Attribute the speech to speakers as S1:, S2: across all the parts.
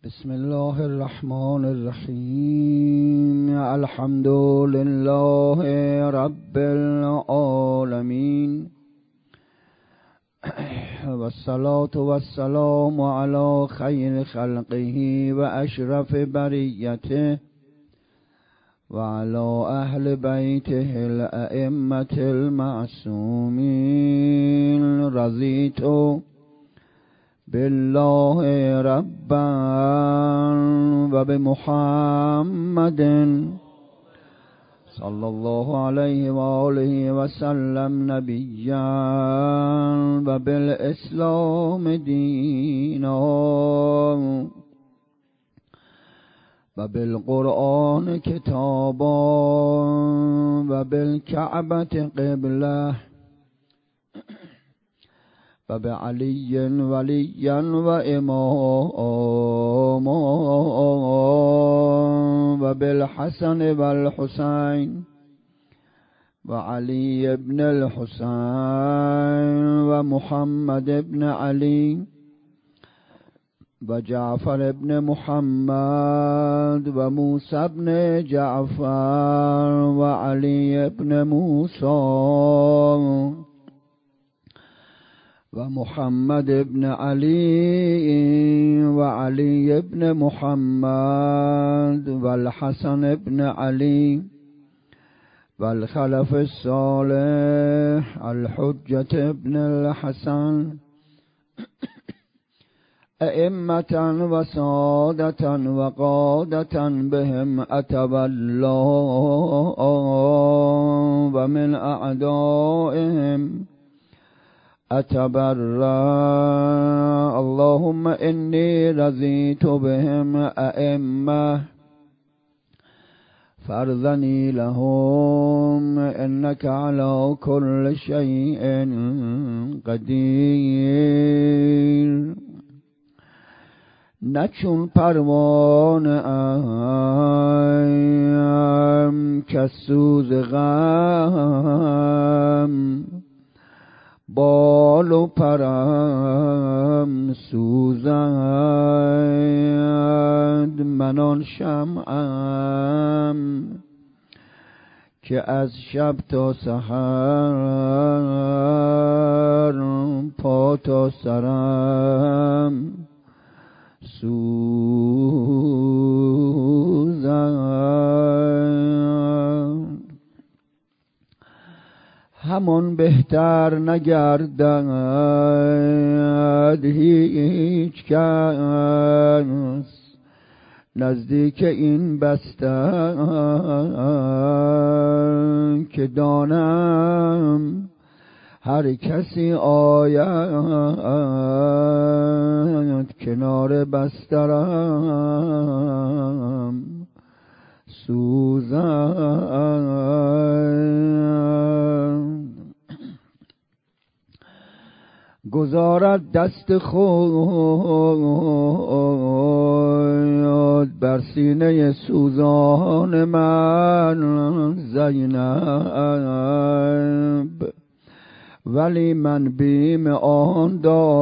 S1: بسم الله الرحمن الرحیم. الحمد لله رب العالمین و الصلاة و السلام علی خیر خلقه و اشرف بریته و علی اهل بیته الائمة المعصومین. رضیت بالله ربا و بمحمد صلی الله علیه و آله و سلم نبیا و بالاسلام دینا و بالقرآن کتابا و بالکعبة قبله و بعلی ولیا و اماما و بالحسن و الحسین و علی ابن الحسین و محمد ابن علی و جعفر ابن محمد و موسی ابن جعفر و علی ابن موسی و محمد ابن علی و علی ابن محمد و الحسن ابن علی و الخلف الصالح الحجة ابن الحسن ائمة و سادة و قادة بهم اتولى و من اعدائهم أتبرأ. اللهم إني رضيت بهم أئمة فارضني لهم إنك على كل شيء قدير. نه چون پروانه ام که سوز غم بال و پرم سوزد. من آن شمعم که از شب تا سحر پا تا سرم سوزد. همان بهتر نگردد هیچ کس نزدیک این بستر که دانم هر کسی آید کنار بسترم سوزد. گذارد دست خود بر سینه سوزان من زینب، ولی من بیم آن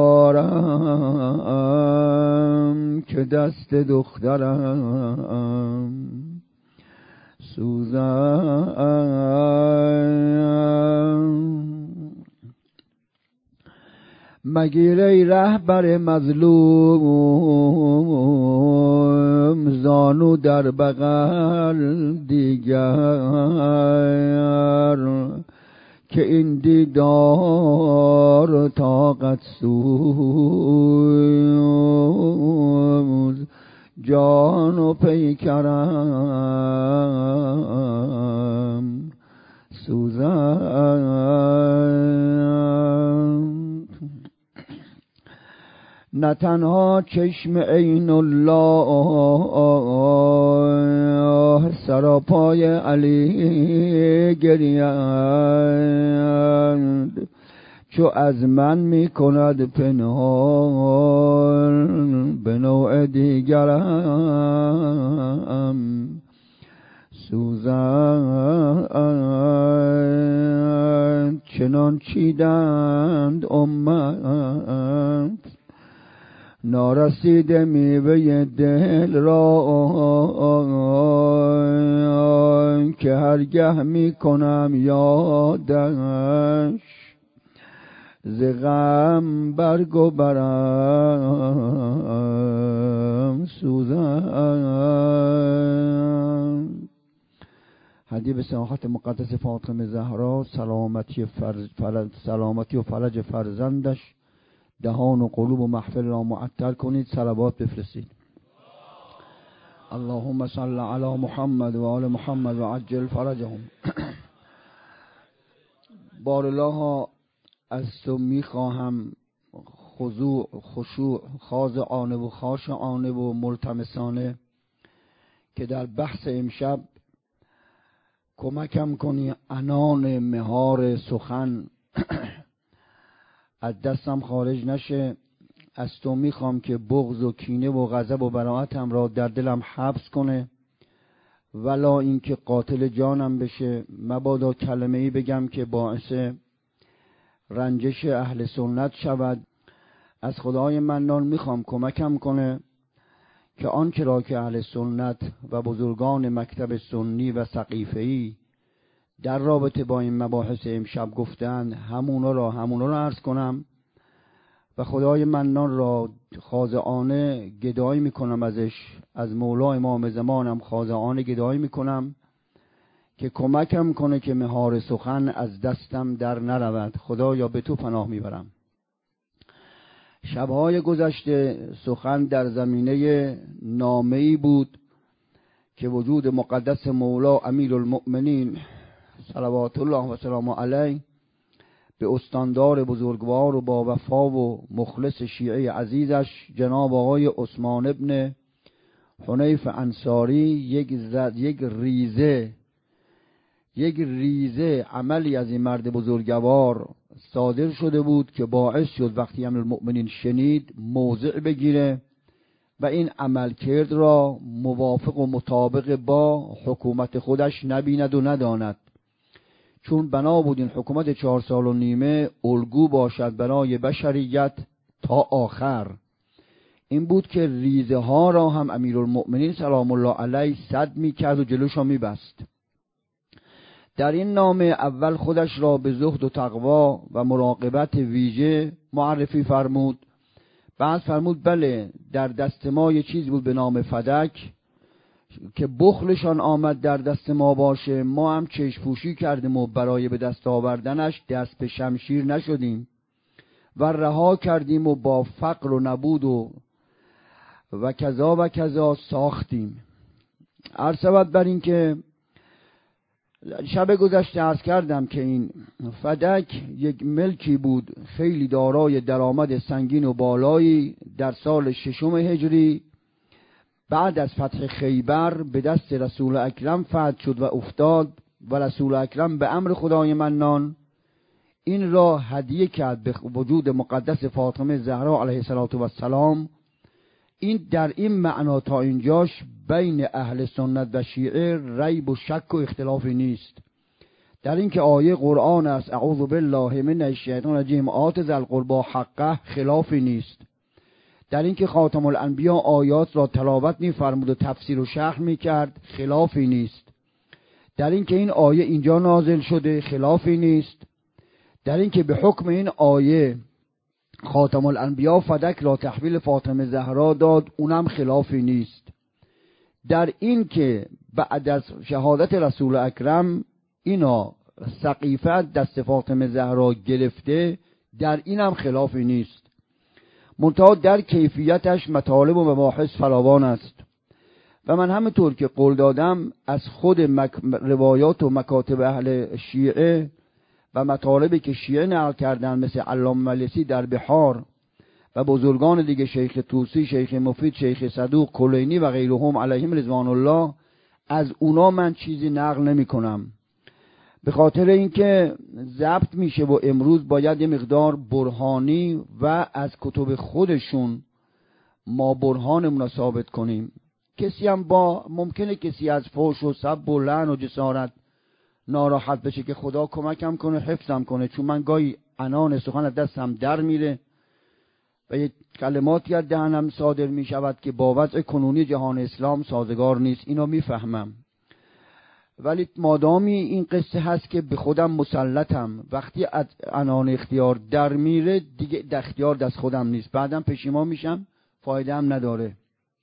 S1: دارم که دست دخترم سوزد. مگیر ای رهبر مظلوم زانو در بغل دیگر که این دیدار طاقت سوز جان و پیکرم سوزد. نه تنها چشم عین الله سراپای علی گریند چو از من می کند پنهان به نوع دیگرم سوزد. چنان چیدند امت نارسیده میوه دل را که هرگه میکنم یادش ز غم برگ و برم سوزن. هدیه به سماحت مقدس فاطمه زهرا، سلامتی و فرج فرزندش، دهان و قلوب و محفل را معطر کنید. صلوات بفرستید. اللهم صل علی محمد و آل محمد و عجل فرجهم. بارالله از تو میخواهم خشوع خاضعانه و خاشعانه و ملتمسانه که در بحث امشب کمکم کنی عنان مهار سخن از دستم خارج نشه. از تو میخوام که بغض و کینه و غضب و براءتم را در دلم حبس کنه، ولا اینکه قاتل جانم بشه. مبادا کلمه ای بگم که باعث رنجش اهل سنت شود. از خدای منان میخوام کمکم کنه که آنچه را که اهل سنت و بزرگان مکتب سنی و سقیفه‌ای در رابطه با این مباحث امشب گفتند همونا را عرض کنم و خدای منان را خاضعانه گدایی میکنم ازش، از مولا امام زمانم خاضعانه گدایی میکنم که کمکم کنه که مهار سخن از دستم در نرود. خدایا به تو پناه میبرم. شبهای گذشته سخن در زمینه نامه‌ای بود که وجود مقدس مولا امیرالمؤمنین صلوات الله و سلامه علیه به استاندار بزرگوار و با وفا و مخلص شیعه عزیزش جناب آقای عثمان ابن حنیف انصاری یک ریزه عملی از این مرد بزرگوار صادر شده بود که باعث شد وقتی امیرالمؤمنین شنید موضع بگیره و این عملکرد را موافق و مطابق با حکومت خودش نبیند و نداند، چون بنا بود این حکومت 4 سال و نیمه الگو باشد برای بشریت تا آخر. این بود که ریزه ها را هم امیرالمؤمنین سلام الله علیه سد میکرد و جلوش را میبست. در این نامه اول خودش را به زهد و تقوا و مراقبت ویژه معرفی فرمود. بعد فرمود بله در دست ما یه چیز بود به نام فدک که بخلشان آمد در دست ما باشه، ما هم چشم‌پوشی کردیم و برای به دست آوردنش دست به شمشیر نشدیم و رها کردیم و با فقر و نبود و کذا ساختیم. عرض بر این که شب گذشته عرض کردم که این فدک یک ملکی بود خیلی دارای درآمد سنگین و بالایی. در سال 6 هجری بعد از فتح خیبر به دست رسول اکرم فتح شد و افتاد و رسول اکرم به امر خدای منان این را هدیه کرد به وجود مقدس فاطمه زهرا علیه السلام. این در این معنا تا اینجاش بین اهل سنت و شیعه ریب و شک و اختلافی نیست. در این که آیه قرآن است اعوذ بالله من الشیطان الرجیم آت ذی القربی حقه خلافی نیست. در این که خاتم الانبیا آیات را تلاوت می‌فرمود و تفسیر و شرح می‌کرد خلافی نیست. در این که این آیه اینجا نازل شده خلافی نیست. در این که به حکم این آیه خاتم الانبیا فدک را تحویل فاطمه زهرا داد اونم خلافی نیست. در این که بعد از شهادت رسول اکرم اینا سقیفه دست فاطمه زهرا گرفته در اینم خلافی نیست. منتها در کیفیتش مطالب و مباحث فراوان است و من همونطور که قول دادم از خود روایات و مکاتب اهل شیعه و مطالبی که شیعه نقل کردن مثل علامه ملیسی در بحار و بزرگان دیگه شیخ طوسی، شیخ مفید، شیخ صدوق، کلینی و غیرهم علیهم رضوان الله، از اونا من چیزی نقل نمی کنم به خاطر اینکه ضبط میشه و امروز باید یه مقدار برهانی و از کتب خودشون ما برهانمون ثابت کنیم. کسی هم ممکنه کسی از فحش و سب و لعن و جسارت ناراحت بشه که خدا کمکم کنه حفظم کنه، چون من گاهی عنان سخن از دستم در میره و یک کلماتی از دهنم صادر می شود که با وضع کنونی جهان اسلام سازگار نیست. اینو میفهمم، ولی مادامی این قصه هست که به خودم مسلطم، وقتی از عنان اختیار در میره دیگه در اختیار دست خودم نیست، بعدم پشیمان میشم، فایده هم نداره.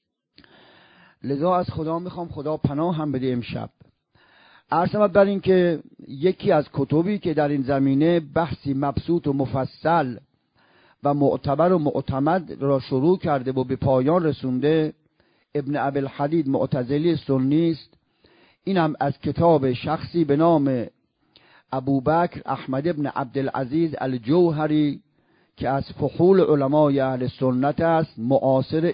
S1: لذا از خدا میخوام خدا پناه هم بده امشب. عرضم بر این که یکی از کتبی که در این زمینه بحثی مبسوط و مفصل و معتبر و معتمد را شروع کرده و به پایان رسونده ابن ابی‌الحدید معتزلی سنی است. این هم از کتاب شخصی به نام ابوبکر احمد ابن عبدالعزیز الجوهری که از فحول علمای اهل سنت است، معاصر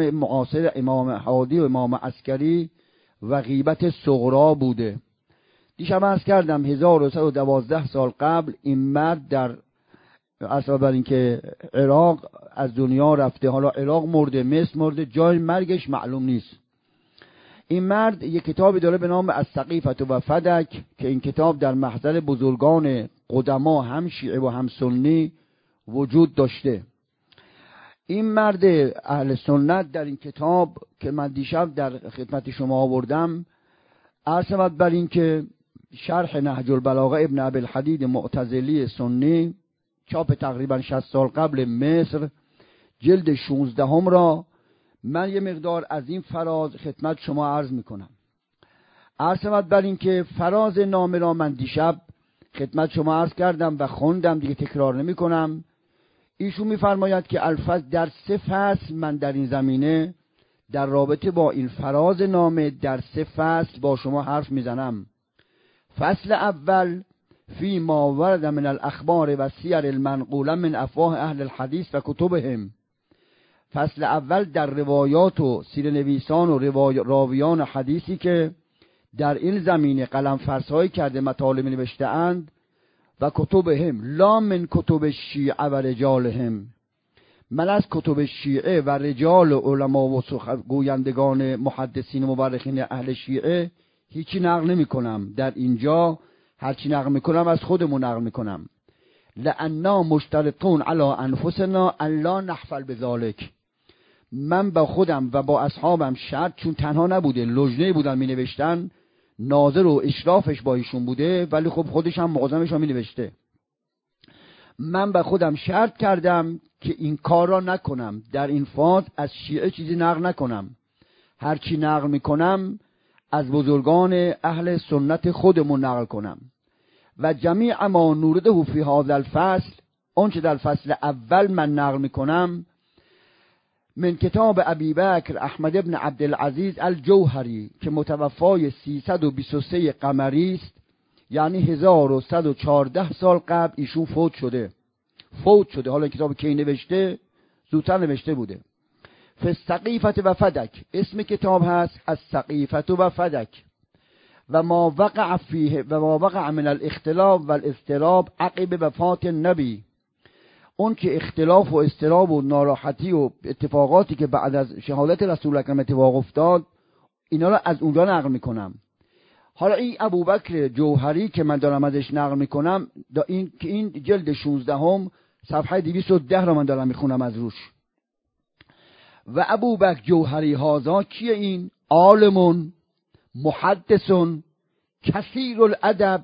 S1: امام هادی و امام عسکری و غیبت صغرا بوده. دیشب عرض کردم 1112 سال قبل این مرد در اصلا بر این که عراق از دنیا رفته. حالا عراق مرده، مصر مرده، جای مرگش معلوم نیست. این مرد یک کتابی داره به نام السقیفة و فدک که این کتاب در محضر بزرگان قدما هم شیعه و هم سنی وجود داشته. این مرد اهل سنت در این کتاب که من دیشب در خدمت شما آوردم عرض بر این که شرح نهج البلاغه ابن ابی‌الحدید معتزلی سنی چاپ تقریبا 60 سال قبل مصر جلد 16 را من یه مقدار از این فراز خدمت شما عرض میکنم. عرض بر این که فراز نامه را من دیشب خدمت شما عرض کردم و خوندم، دیگه تکرار نمی کنم. ایشون میفرماید که الفصل در 3 فصل من در این زمینه در رابطه با این فراز نامه در 3 فصل با شما حرف میزنم. فصل اول فی ما ورد من الاخبار و سیر المنقوله من افواه اهل الحدیث و کتبهم. فصل اول در روایات و سیر نویسان و راویان حدیثی که در این زمینه قلم فرسایی کرده مطالب نوشته اند و کتبهم لا من کتب شیعه و رجالهم. من از کتب شیعه و رجال و علما و گویندگان محدثین و مورخین اهل شیعه هیچی نقل نمی کنم. در اینجا هرچی نقل می کنم از خودمون نقل می کنم. لأننا مشترطون علی انفسنا ان لا نحفل بذالک. من با خودم و با اصحابم شرط، چون تنها نبوده، لجنه بودن می نوشتن، ناظر و اشرافش با ایشون بوده، ولی خب خودش هم معظمش هم می نوشته. من با خودم شرط کردم که این کار را نکنم، در این فاز از شیعه چیزی نقل نکنم. هرچی نقل می کنم از بزرگان اهل سنت خودمون نقل کنم. و جمیع ما نورده فی هذا الفصل، آنچه در فصل اول من نقل می کنم من کتاب ابیبکر احمد ابن عبدالعزیز الجوهری که متوفای 323 قمری است، یعنی 1114 سال قبل ایشون فوت شده. حالا کتاب کی نوشته؟ زودتر نوشته بوده. فالسقیفة و فدک اسم کتاب هست، السقیفة و فدک. و ما وقع فیه و ما وقع من الاختلاف و الاضطراب عقب وفات النبی. اون که اختلاف و اضطراب و ناراحتی و اتفاقاتی که بعد از شهادت رسول اکرم اتفاق افتاد، اینا را از اونجا نقل میکنم. حالا این ابوبکر جوهری که من دارم ازش نقل میکنم، این جلد 16 صفحه 210 را من دارم میخونم از روش. و ابوبکر جوهری هازا کیه؟ این عالمون محدثون کثیر الادب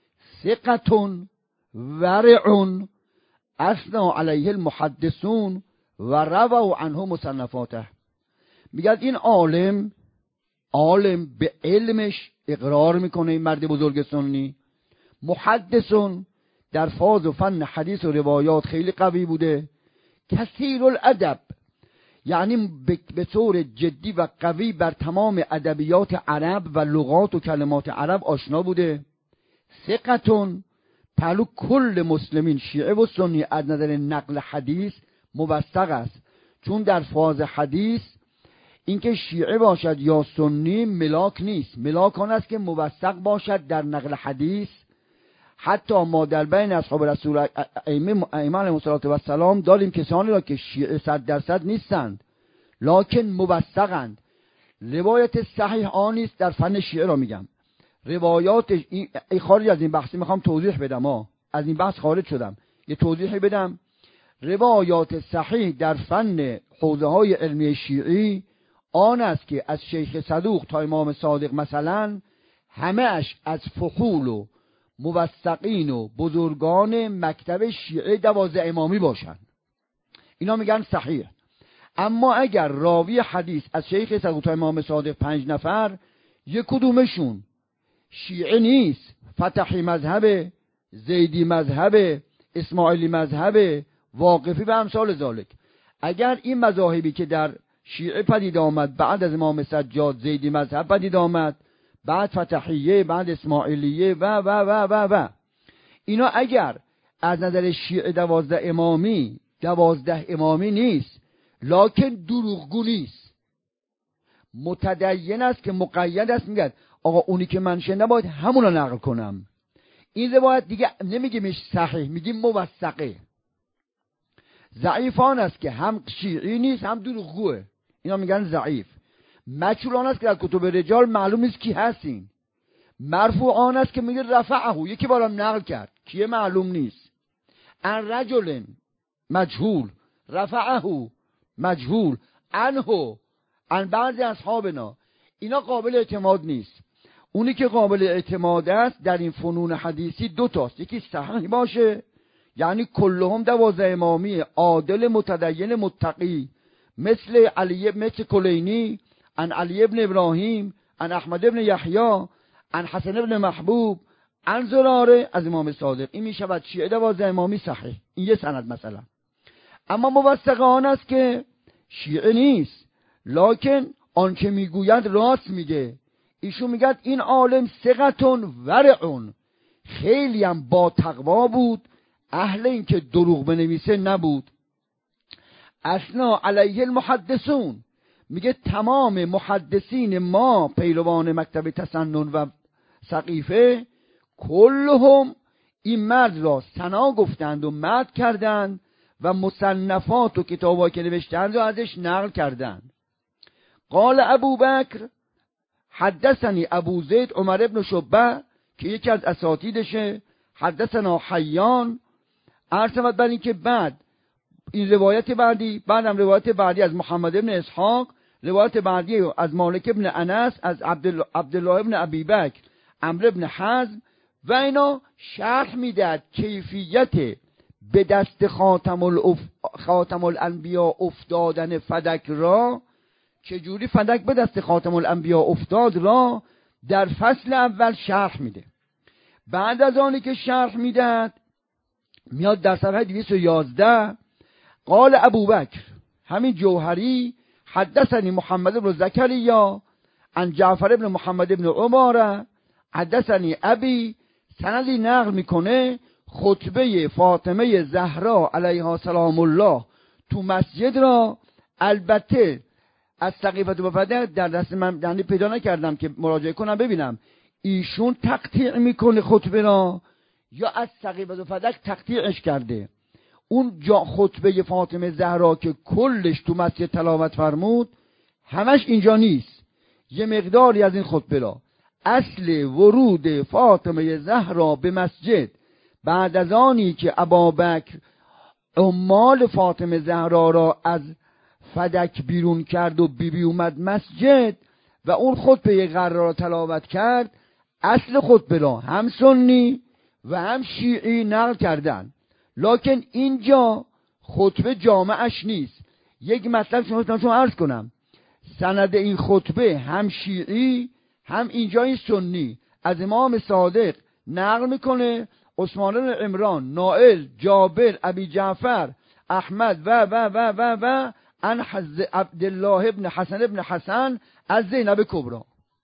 S1: ثقتون ورعون اثنا علیه المحدثون و رووا عنه مصنفاته. میگه این عالم به علمش اقرار میکنه، این مرد بزرگ سنی. محدثون در فاز و فن حدیث و روایات خیلی قوی بوده. کثیر الادب یعنی به طور جدی و قوی بر تمام ادبیات عرب و لغات و کلمات عرب آشنا بوده. ثقتون پهلو کل مسلمین شیعه و سنی از نظر نقل حدیث موثق است، چون در فاز حدیث اینکه شیعه باشد یا سنی ملاک نیست. ملاک آن است که موثق باشد در نقل حدیث. حتی ما در بین اصحاب رسول ائمه علیهم السلام داریم کسانی را که شیعه 100% نیستند لکن موثقند. روایت صحیح آن است در فن شیعه را میگم. روایات خارج از این بحثی میخوام توضیح بدم. از این بحث خارج شدم، یه توضیحی بدم. روایات صحیح در فن حوزه های علمی شیعی آن است که از شیخ صدوق تا امام صادق مثلا همه اش از فحول و موثقین و بزرگان مکتب شیعه 12 امامی باشند. اینا میگن صحیح. اما اگر راوی حدیث از شیخ صدوق تا امام صادق 5 نفر، یک کدومشون شیعه نیست، فتحی مذهب، زیدی مذهب، اسماعیلی مذهب، واقفی و امثال ذالک، اگر این مذاهبی که در شیعه پدید آمد بعد از امام سجاد زیدی مذهب پدید آمد، بعد فتحیه، بعد اسماعیلیه و اینا اگر از نظر شیعه 12 امامی نیست، لکن دروغگو نیست، متدین است که مقید است، میگه آقا اونی که من شنیدم باید همونا نقل کنم. این روایت دیگه نمیگیمش صحیح، میگیم موثقه. ضعیف آن است که هم شیعی نیست هم دروغگوه، اینا میگن ضعیف. مجهول آن است که در کتب رجال معلوم نیست کی هستین. مرفوع آن است که میگه رفعه، یکی بارم نقل کرد، کیه معلوم نیست. ان رجل مجهول، رفعه مجهول، عنه عن بعضی اصحابنا، اینا قابل اعتماد نیست. اونی که قابل اعتماد است در این فنون حدیثی 2 تاست، یکی صحیح باشه، یعنی کلهم 12 امامی عادل متدین متقی، مثل کلینی، عن علی ابن ابراهیم، عن احمد ابن یحیی، عن حسن ابن محبوب، عن زراره از امام صادق. این میشود شیعه 12 امامی صحیح، این یه سند مثلا. اما موثق آن است که شیعه نیست، لکن آنچه میگوید راست میگه. ایشون میگه این عالم ثقتون ورعون، خیلی هم با تقوا بود، اهل این که دروغ بنویسه نبود. اثنا علیه المحدثون، میگه تمام محدثین ما پیروان مکتب تسنن و سقیفه کلهم این مرد را ثنا گفتند و مدح کردند و مصنفات و کتابایی که نوشتند و ازش نقل کردند. قال ابوبکر حدثنی ابو زید عمر ابن شعبه که یکی از اساتیدشه، حدثنا حیان، عرض بر این که بعد این روایت بعدی، بعدم روایت بعدی از محمد ابن اسحاق، روایت بعدی از مالک ابن انس، از عبدالله ابن ابی بکر، عمرو ابن حزم، و اینا شرح میداد کیفیت به دست خاتم الانبیا افتادن فدک را، چجوری فدک به دست خاتم الانبیا افتاد را در فصل اول شرح میده. بعد از آنی که شرح میداد میاد در صفحه 211 قال ابوبکر همین جوهری حدثنی محمد بن زکریا عن جعفر ابن محمد ابن عمر حدثنی ابی، سندی نقل میکنه خطبه فاطمه زهرا علیها سلام الله تو مسجد را. البته از سقیفه و فدک در دست من پیدا نکردم که مراجعه کنم ببینم ایشون تقطیع میکنه خطبه را یا از سقیفه و فدک تقطیعش کرده. اون خطبه فاطمه زهرا که کلش تو مسجد تلاوت فرمود همش اینجا نیست، یه مقداری از این خطبه را. اصل ورود فاطمه زهرا به مسجد بعد از آنی که ابابکر عمال فاطمه زهرا را از فدک بیرون کرد و بیبی اومد مسجد و اون خطبه قرار را تلاوت کرد، اصل خطبه را هم سنی و هم شیعی نقل کردن، لکن اینجا خطبه جامعش نیست. یک مطلب شما عرض کنم، سند این خطبه هم شیعی هم اینجای سنی از امام صادق نقل میکنه، عثمان بن عمران، نائل، جابر، ابی جعفر، احمد و عن عبدالله ابن حسن ابن حسن از زینب کبرا.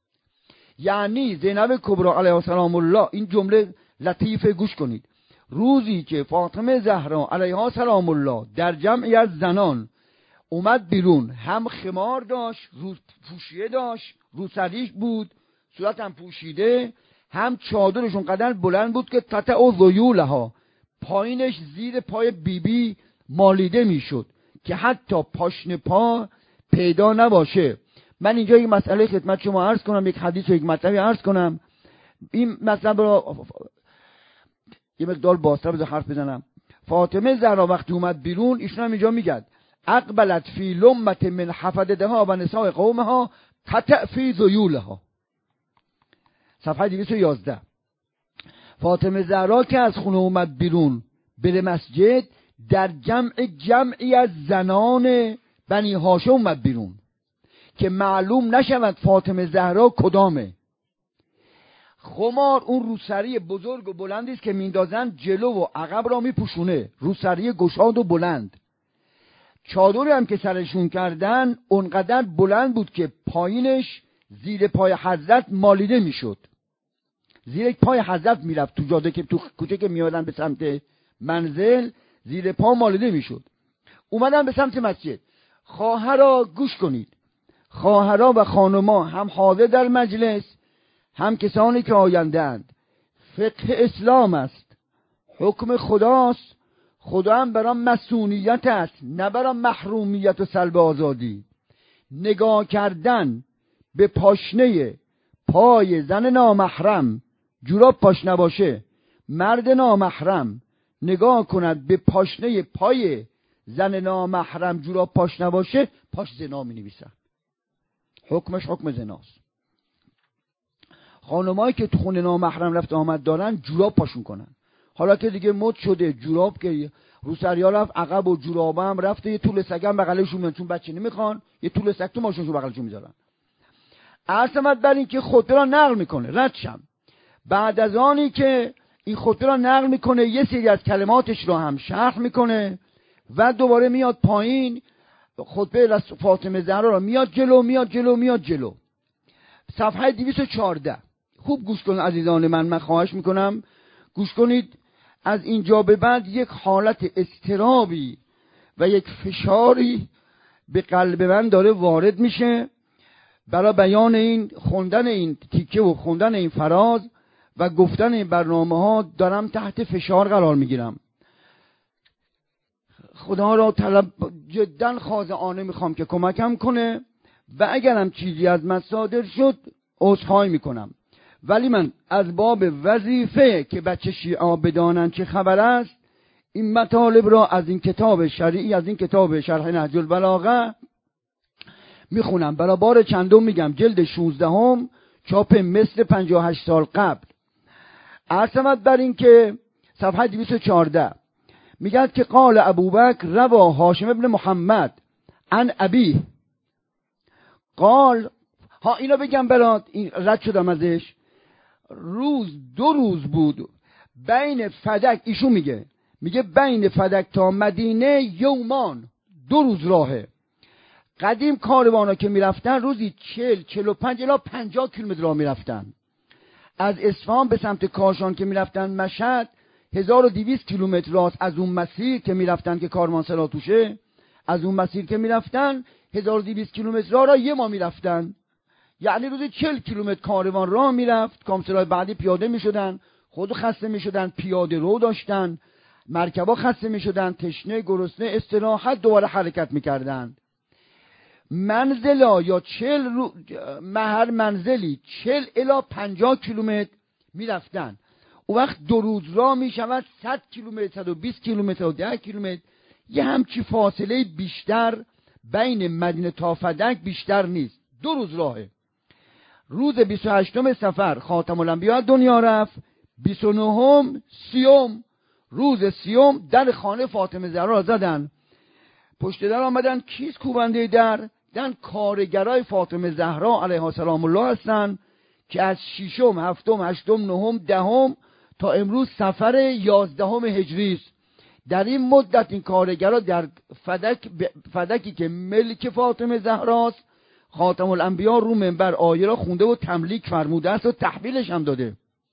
S1: یعنی زینب کبرا علیها سلام الله، این جمله لطیفه گوش کنید، روزی که فاطمه زهرا علیها سلام الله در جمعی از زنان اومد بیرون، هم خمار داشت، پوشیده داشت، روسریش بود، صورت هم پوشیده، هم چادرشون قدر بلند بود که تتع ذیولها، پایینش زیر پای بیبی مالیده میشد که حتی پاشن پا پیدا نباشه. من اینجا یک مسئله خدمت شما عرض کنم، یک حدیث و یک مطلبی عرض کنم. این مطلب را یه مقدار بازتر بذار حرف بزنم. فاطمه زهرا وقتی اومد بیرون، ایشون هم اینجا میگد اقبلت فی لمت من حفدتها و نساء قومها تطع فی ذیولها. صفحه 211. فاطمه زهرا که از خونه اومد بیرون بره مسجد، در جمعی از زنان بنی هاشم اومد بیرون که معلوم نشود فاطمه زهرا کدامه. خمار اون روسری بزرگ و بلندی است که میندازن جلو و عقب را میپوشونه، روسری گشاد و بلند. چادری هم که سرشون کردن اونقدر بلند بود که پایینش زیر پای حضرت مالیده میشد. زیر پای حضرت میرفت تو جاده که تو کوچه که میادن به سمت منزل، زیر پا مالیده میشد. اومدن به سمت مسجد. خواهرها گوش کنید، خواهرها و خانما هم حاضر در مجلس، هم کسانی که آینده‌اند. فقه اسلام است، حکم خداست. خدا هم برای مسئولیت است، نه برای محرومیت و سلب آزادی. نگاه کردن به پاشنه پای زن نامحرم، جوراب پاش نباشه، مرد نامحرم نگاه کند به پاشنه پای زن نامحرم، جوراب پاش نباشه، پاش زنا می نویسن. حکمش حکم زناست. خانمایی که تو خونه نامحرم رفت آمد دارن، جوراب پاشون کنن. حالا که دیگه مد شده جوراب که روسریا رفت عقب و جوراب هم رفته، یه طول سگم بغلشون میان، چون بچه نمیخوان یه طول سگ تو ماشونشو بغلشون میذارن. عصمت بر این که خطبه را نقل میکنه، ردشم بعد از آنی که این خطبه را نقل میکنه یه سری از کلماتش رو هم شرح میکنه و دوباره میاد پایین، خطبه فاطمه زهرا را میاد جلو. صفحه 214. خوب گوش کنید عزیزان من خواهش میکنم گوش کنید. از اینجا به بعد یک حالت اضطرابی و یک فشاری به قلب من داره وارد میشه برای بیان این، خوندن این تیکه و خوندن این فراز و گفتن این برنامه ها. دارم تحت فشار قرار میگیرم. خدا را طلب جدا خاضعانه میخوام که کمکم کنه و اگرم چیزی از من صادر شد عذرخواهی میکنم. ولی من از باب وظیفه که بچه شیعه بدانن چه خبر است، این مطالب را از این کتاب شرعی، از این کتاب شرح نهج البلاغه میخونم. برای بار چندم میگم، جلد 16 چاپ مصر 58 سال قبل. عصمت بر این که صفحه 214 میگه که قال ابوبکر روا هاشم ابن محمد عن ابیه قال. ها اینو بگم برات، این رد شدم ازش. دو روز بود بین فدک، ایشون میگه بین فدک تا مدینه یومان، 2 روز راهه. قدیم کاروانا که میرفتن روزی 40-45 الی 50 کیلومتر راه میرفتن. از اصفهان به سمت کاشان که میرفتن مشهد 1200 کیلومتر راست. از اون مسیر که میرفتن که کاروانسرا توشه، از اون مسیر که میرفتن 1200 کیلومتر راه را 1 ماه میرفتن. یعنی روزی 40 کیلومتر کاروان راه میرفت. کامسرای بعدی پیاده میشدن، خود خسته میشدن، پیاده رو داشتن، مرکبا خسته میشدن، تشنه گرسنه استراحت، دوباره حرکت میکردند. منزلا یا 40 هر منزلی 40 الی 50 کیلومتر میرفتن. اون وقت 2 روز راه میشود 100 کیلومتر، 120 کیلومتر و 10 کیلومتر. یه همچی فاصله بیشتر بین مدینه تا فدک بیشتر نیست. 2 روز راهه. روز 28 صفر خاتم الانبیا دنیا رفت. 29 30 روز 30 در خانه فاطمه زهرا را زدن. پشت در آمدن، کیست کوبنده در؟ دن کارگرای فاطمه زهرا علیها سلام الله هستن که از 6 7 8 9 10 تا امروز صفر 11 هجری است. در این مدت این کارگرا در فدکی که ملک فاطمه زهراست، خاتم الانبیا رو منبر آیه را خونده و تملیک فرموده است و تحویلش هم داده.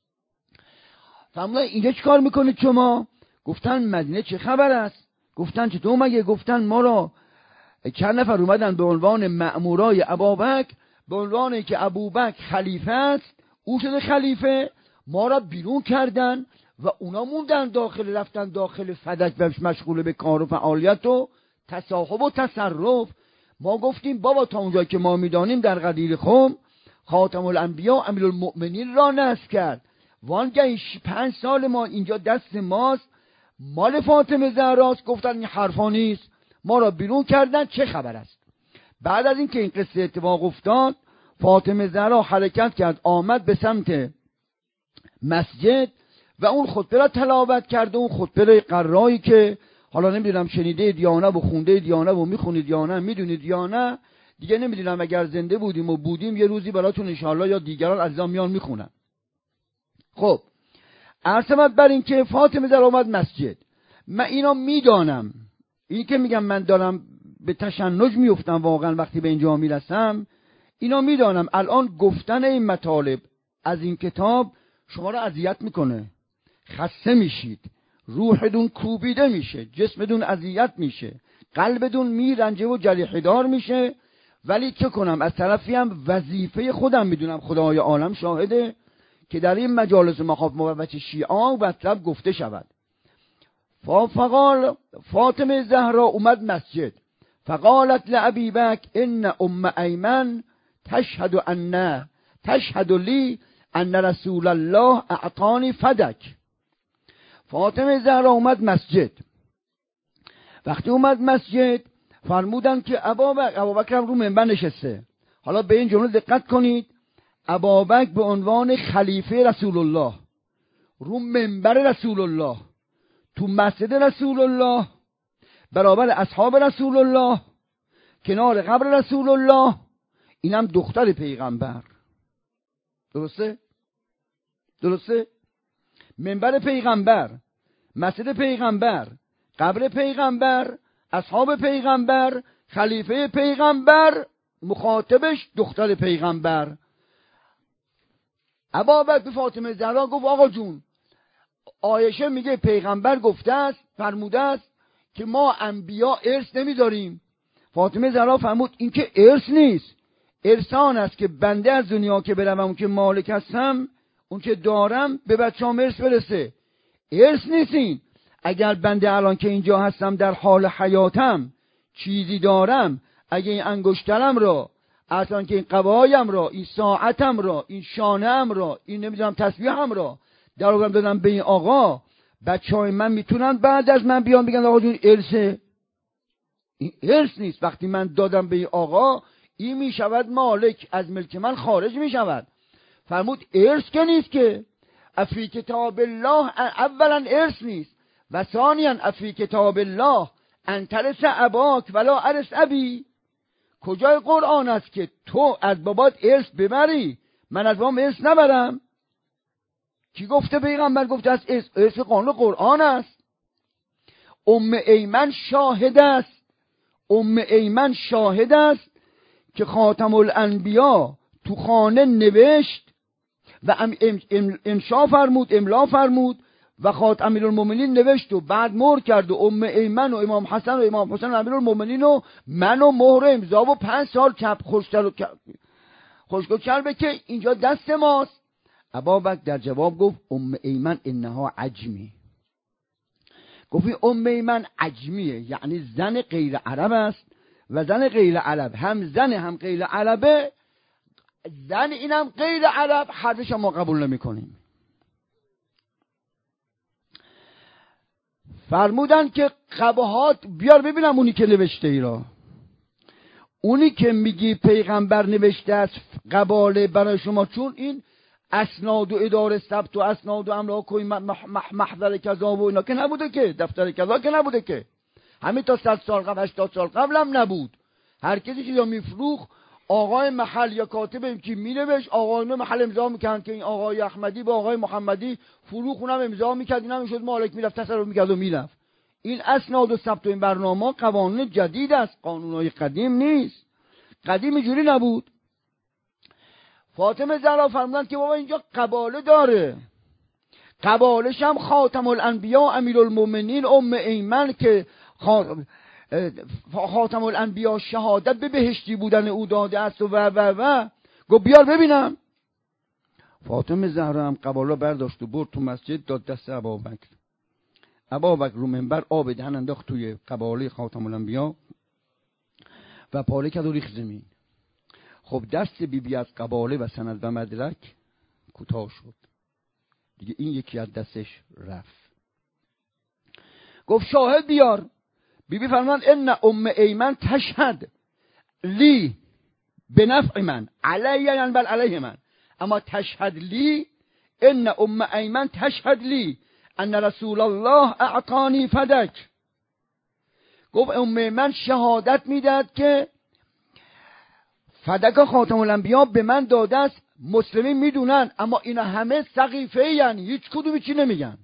S1: فرمودن اینجا چیکار میکنید شما؟ گفتن مدینه چه خبر است؟ گفتن چطور مگه؟ گفتن ما را چند نفر اومدن به عنوان مأمورای ابوبکر، به عنوانی که ابوبکر خلیفه است، او شده خلیفه، ما را بیرون کردن و اونا موندن داخل، رفتن داخل فدک و مشغول به کار و فعالیت و تصاحب و تصرف. ما گفتیم بابا تا اونجا که ما میدانیم در غدیر خم خاتم الانبیا امیرالمؤمنین را نصب کرد. وانگهی 5 سال ما اینجا دست ماست، مال فاطمه زهراست. گفتن این حرفا نیست، ما را بیرون کردن، چه خبر است؟ بعد از اینکه این قصه اتفاق افتاد، فاطمه زهرا حرکت کرد، آمد به سمت مسجد و اون خطبه را تلاوت کرد. اون خطبه قرایی که حالا نمیدونم شنیده یا نه و خونده یا نه و میخونید یا نه، میدونید یا نه، دیگه نمیدونم. اگر زنده بودیم و بودیم یه روزی براتون انشاءالله یا دیگران عزیزان میان میخونن. خب عرض بر این که فاطمه زهرا اومد مسجد. من اینا میدانم، این که میگم من دارم به تشنج میفتم واقعا وقتی به اینجا میرسم، اینا میدانم الان گفتن این مطالب از این کتاب شما را اذیت میکنه، خسته میشید، روحتون کوبیده میشه، جسمتون اذیت میشه، قلبتون میرنجه و جریحه دار میشه. ولی چه کنم، از طرفی هم وظیفه خودم میدونم، خدای عالم شاهده که در این مجالس مخاف موبت شیعه مطلب گفته شود. فقال فاطمه زهرا اومد مسجد، فقالت لابی بکر ان ام ایمن تشهد لی ان رسول الله اعطانی فدک. فاطمه زهرا اومد مسجد. وقتی اومد مسجد فرمودن که ابابکر هم رو منبر نشسته. حالا به این جمله دقت کنید، ابابکر به عنوان خلیفه رسول الله رو منبر رسول الله تو مسجد رسول الله برابر اصحاب رسول الله کنار قبر رسول الله، اینم دختر پیغمبر. درسته؟ منبر پیغمبر، مسجد پیغمبر، قبر پیغمبر، اصحاب پیغمبر، خلیفه پیغمبر، مخاطبش دختر پیغمبر. ابابکر به فاطمه زهرا گفت آقا جون، عایشه میگه پیغمبر گفته است، فرموده است که ما انبیا ارث نمیداریم. فاطمه زهرا فرمود این که ارث نیست، ارثان است که بنده از دنیا که برم اون که مالک هستم، اون که دارم به بچه‌ام ارث برسه. ارث نیستین. اگر بنده الان که اینجا هستم در حال حیاتم چیزی دارم، اگه این انگشترم را، اصلا که این قبایم را، این ساعتم را، این شانه‌ام را، این نمیدونم تسبیحم را درآوردم دادم به این آقا، بچه‌های من میتونن بعد از من بیان بگن آقا جون ارثه؟ این ارث نیست. وقتی من دادم به این آقا، این میشود مالک، از ملک من خارج میشود. فرمود ارث که نیست که، افی کتاب الله، اولا ارث نیست و ثانیا افی کتاب الله ان ترث اباک ولا ارث ابی. کجای قرآن است که تو از بابات ارث ببری من از بابام ارث نبرم؟ کی گفته؟ پیغمبر گفته است ارث قانون قرآن است. ام ایمن شاهد است که خاتم الانبیا تو خانه نوشت و املا فرمود و خاتم امیرالمومنین نوشت و بعد مهر کرد و ام ایمن و امام حسن و امام حسین و امیرالمومنین و من و مهر امضا و 5 سال کپ خوشگل کرده که اینجا دست ماست. ابابکر در جواب گفت ام ایمن انها عجمی. گفت ام ایمن عجمیه، یعنی زن غیر عرب است و زن غیر عرب هم زن هم غیر عربه. زن اینم غیر عرب، حرفش ما قبول نمی کنیم. فرمودن که قباهات بیار ببینم اونی که نوشته ای را، اونی که میگی پیغمبر نوشته است قباله برای شما، چون این اسناد و اداره ثبت و اسناد و املاک و محضر کذا و اینا که نبوده که، دفتر کذا که نبوده که، همین تا 100 سال قبل 80 سال قبل هم نبود. هر کسی چیزا میفروخ آقای محل یا کاتب که مینوشت، آقایون محل امضا میکردن که این آقای احمدی با آقای محمدی فروخ، اونم امضا میکرد، اینم میشد مالک، میرفت تصرف میکرد و میرفت. این اسناد و ثبت و این برنامه قوانین جدید است، قانونهای قدیم نیست. قدیم اینجوری نبود. فاطمه زهرا فرمودن که بابا اینجا قباله داره، قبالش هم خاتم الانبیا امیرالمومنین ام ایمن که خاتم الانبیا شهادت به بهشتی بودن او داده است و گفت بیار ببینم. فاطمه زهرا هم قباله برداشت و برد تو مسجد داد دست ابابکر. ابابکر رو منبر آب دهن انداخت توی قباله خاتم الانبیا و پاره کرد و ریخت زمین. خب دست بی از قباله و سند و مدرک کوتاه شد دیگه، این یکی از دستش رفت. گفت شاهد بیار. بیبی فرمود ان ام ایمن تشهد لی به نفع من علیه بل علیه من، اما تشهد لی ان ام ایمن تشهد لی ان رسول الله اعطانی فدک. گفت ام ایمن شهادت میداد که فدک خاتم الانبیا به من داده است. مسلمین میدونن، اما اینا همه سقیفه یعنی هیچ کدومی چی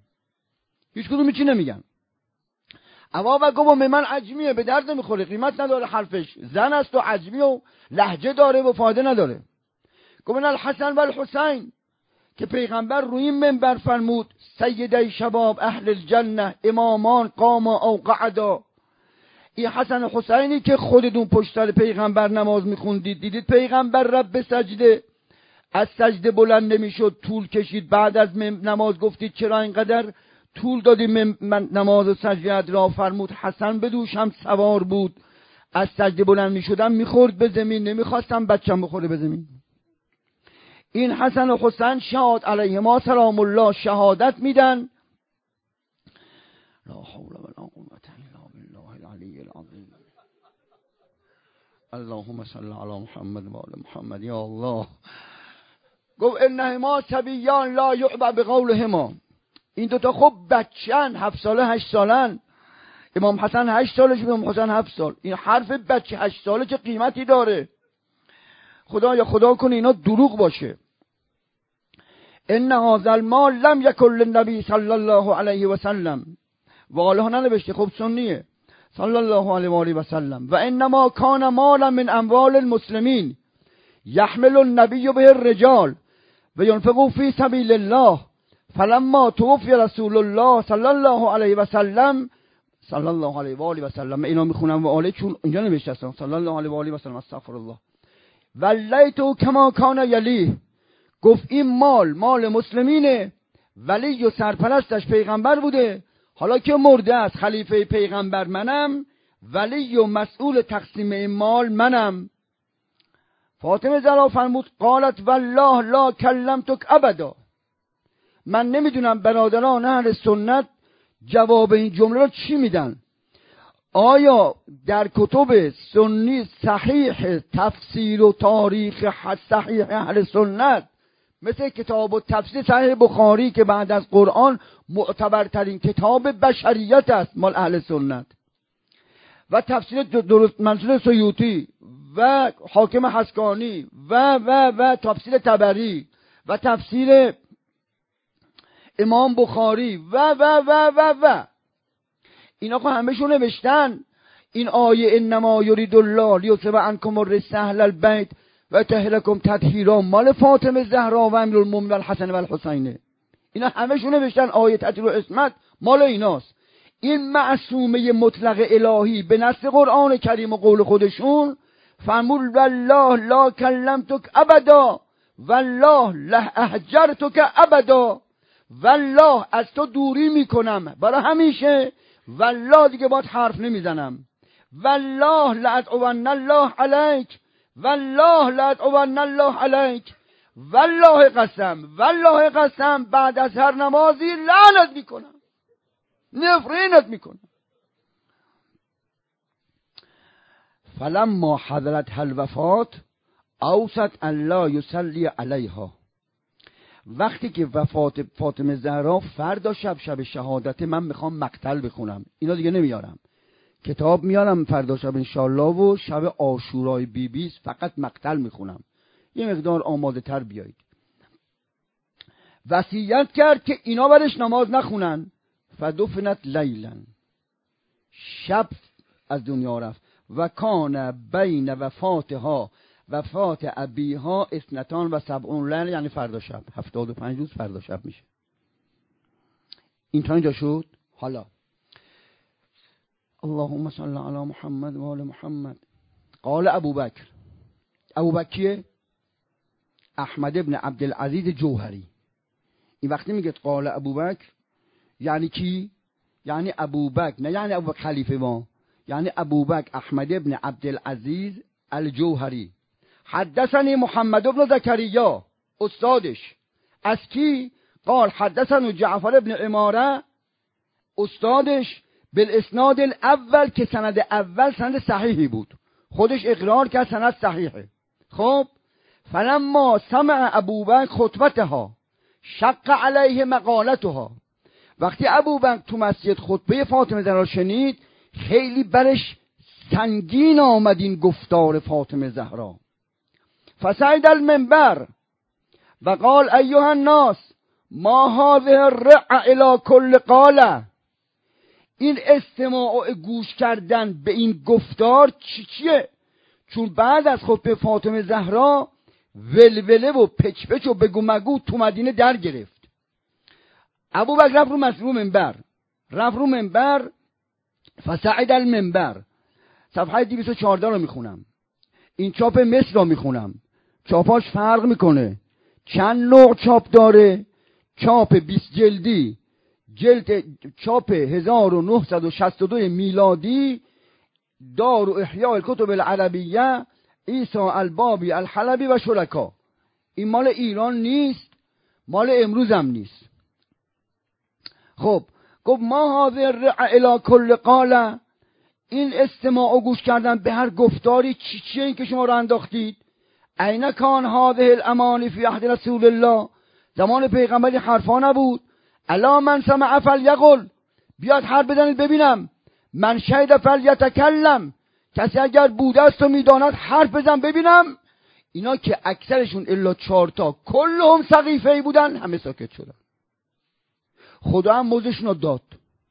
S1: نمیگن. اما و گفت من عجمیه، به درد نمیخوره، قیمت نداره حرفش، زن است و عجمی و لهجه داره و فایده نداره. گفت الحسن و الحسین که پیغمبر روی این منبر فرمود سیدی شباب اهل الجنه امامان قاما او قعدا. این حسن و حسینی که خودتون پشت سر پیغمبر نماز میخوندید، دیدید پیغمبر رب سجده از سجده بلند نمیشد، طول کشید، بعد از نماز گفتید چرا اینقدر طول دادی من نماز و سجده را؟ فرمود حسن به دوشم سوار بود، از سجده بلند میشدم میخورد به زمین، نمیخواستم بچم بخوره به زمین. این حسن و حسین شهاد علیهما سلام الله شهادت میدن لا حول ولا قوة الا بالله العلی العظیم. اللهم صل علی محمد و آل محمد. یا الله. گفت انهما صبیان لا یعبأ بقولهما. این دوتا خب بچه‌ن، 7 ساله 8 سالن. امام حسن 8 سالش، امام حسین 7 سال. این حرف بچه 8 ساله چه قیمتی داره؟ خدا کنه اینا دروغ باشه. ان هذا المال لم یکن للنبی صلی الله علیه و سلم. والا ننوشته، خب سنیه، صلی الله علیه و آله و سلم. و انما کان مالا من اموال المسلمین یحمل النبی به الرجال و ينفق فی سبیل الله. فلما توفی رسول الله صلی الله علیه و سلم صلی الله علیه و آله و سلم، اینا میخونم و آله چون اینجا نوشته است صلی الله علیه و آله و سلم، استغفر الله، ولیتو کما کان یلی. گفت این مال مسلمینه، ولی و سرپرستش پیغمبر بوده، حالا که مرده است خلیفه پیغمبر منم، ولی و مسئول تقسیم این مال منم. فاطمه زهرا فرمود قالت والله لا کلمتک ابدا. من نمیدونم برادران اهل سنت جواب این جمله رو چی میدن. آیا در کتب سنی صحیح تفسیر و تاریخ صحیح اهل سنت مثل کتاب و تفسیر صحیح بخاری که بعد از قرآن معتبرترین کتاب بشریت است مال اهل سنت، و تفسیر درست منصور سیوطی و حاکم حسکانی و تفسیر طبری و تفسیر امام بخاری و اینا که همه‌شون نوشتن این آیه انما یرید الله لیذهب عنکم الرجس اهل البیت و یطهرکم تطهیرا مال فاطمه زهرا و امیرالمومنین و الحسن و الحسین. اینا همه‌شون نوشتن آیه تطهیر و عصمت مال ایناست. این معصومه مطلق الهی به نص قرآن کریم و قول خودشون فرمود والله لا کلمتک ابدا والله لا اهجرتک ابدا. والله از تو دوری میکنم برای همیشه، والله دیگه باید حرف نمیزنم، والله لأدعون الله علیک، والله لأدعون الله علیک، والله قسم بعد از هر نمازی لعنت میکنم، نفرینت میکنم. فلما حضرت الوفات اوصت الله یصلی علیها. وقتی که وفات فاطمه زهرا فردا شب شهادت من میخوام مقتل بخونم، اینا دیگه نمیارم، کتاب میارم فردا شب انشالله و شب عاشورای بیبیس فقط مقتل میخونم، یه مقدار آماده تر بیایید. وصیت کرد که اینا برش نماز نخونن. فدفنت لیلا، شب از دنیا رفت. و کان بین وفاتها وفات ابیها 72 لیله، یعنی فردا شب، 75 روز فردا شب میشه. این تا اینجا شد. حالا اللهم صل علی محمد و آل محمد. قال ابوبکر. ابوبکر کیه؟ احمد ابن عبدالعزیز جوهری. این وقتی میگه قال ابوبکر یعنی کی؟ یعنی ابوبکر، نه یعنی ابوبکر خلیفه ما، یعنی ابوبکر احمد ابن عبدالعزیز الجوهری. حدثني محمد بن زكريا، استادش. از کی؟ قال حدثنا جعفر بن عماره، استادش. بالاسناد الاول که سند اول سند صحیحی بود، خودش اقرار کرد سند صحیحه. خب فلما سمع ابوبکر خطبتها شق علیه مقالتها، وقتی ابوبکر تو مسجد خطبه فاطمه زهرا شنید خیلی برش سنگین آمد این گفتار فاطمه زهرا. فصعد المنبر و قال ایها الناس ما هذه الرع الى کل قاله، این استماع و گوش کردن به این گفتار چیه؟ چون بعد از خطبه فاطمه زهرا ولوله و پچ و بگو مگو تو مدینه در گرفت. ابوبکر رفت رو منبر فصعد المنبر. صفحه 214 رو میخونم، این چاپ مصر رو میخونم، چاپاش فرق میکنه، چند نوع چاپ داره. چاپ 20 جلدی، چاپ 1962 میلادی، دار و احیاء الکتب العربیه عیسی البابی الحلبی و شرکا. این مال ایران نیست، مال امروز هم نیست. خب گفت ما هذه الرع الی کل قاله، این استماع و گوش کردن به هر گفتاری چیه این که شما رو انداختید؟ این کان هذه الامانی فی عهد رسول الله، زمان پیغمبری حرفا نبود. الا من سمع فلیقل، بیاد حرف بزنید ببینم. من شهد فلیتکلم، کسی اگر بوده است و میداند حرف بزن ببینم. اینا که اکثرشون الا 4 تا کلهم سقیفه‌ای بودن، همه ساکت شدن. خدا هم موزشون رو داد.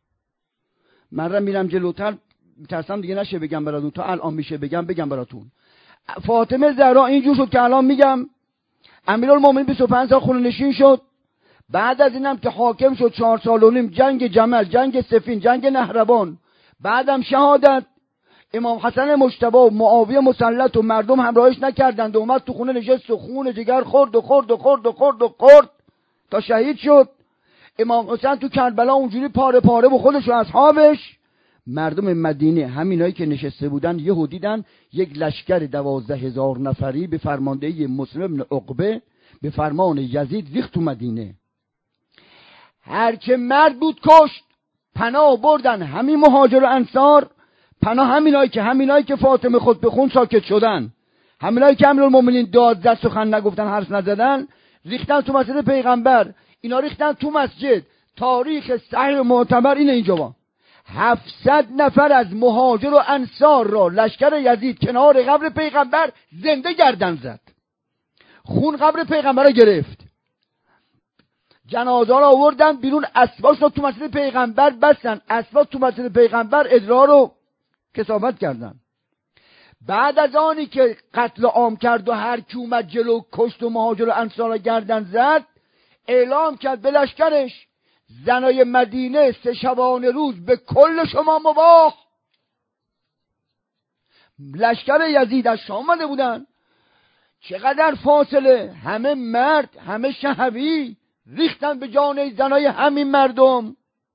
S1: من را میرم جلوتر، میترسم دیگه نشه بگم براتون، تا الان میشه بگم براتون. فاطمه زهرا اینجور شد که الان میگم امیرالمومنین 25 سال خونه نشین شد. بعد از اینم که حاکم شد 4 سال و نیم، جنگ جمل، جنگ سفین، جنگ نهروان، بعدم شهادت. امام حسن مجتبی و معاویه مسلط و مردم همراهش نکردند و اومد تو خونه نشست و خون جگر خورد تا شهید شد. امام حسین تو کربلا اونجوری پاره و خودش و اصحابش. مردم مدینه همینایی که نشسته بودن یهو دیدن یک لشکر 12,000 نفری به فرماندهی مسلم بن عقبه به فرمان یزید ریخت تو مدینه. هر که مرد بود کشت. پناه بردن همین مهاجر و انصار، پناه همینایی که فاطمه خود بخون ساکت شدن، همینایی که امیرالمومنین داد زد سخن نگفتن حرف نزدن، ریختن تو مسجد پیغمبر. اینا ریختن تو مسجد. تاریخ صحیح و معتبر اینه اینجا با 700 نفر از مهاجر و انصار را لشکر یزید کنار قبر پیغمبر زنده گردن زد. خون قبر پیغمبر را گرفت. جنازه را آوردن بیرون، اسباش را تو مسجد پیغمبر بستن. اسباش تو مسجد پیغمبر ادرار رو کثافت کردن. بعد از آنی که قتل عام کرد و هر کی اومد جلو کشت و مهاجر و انصار را گردن زد، اعلام کرد به لشکرش زنای مدینه 3 شبانه روز به کل شما مباح. لشکر یزید از شام آمده بودن، چقدر فاصله، همه مرد، همه شهوی، ریختن به جان زنای همین مردم.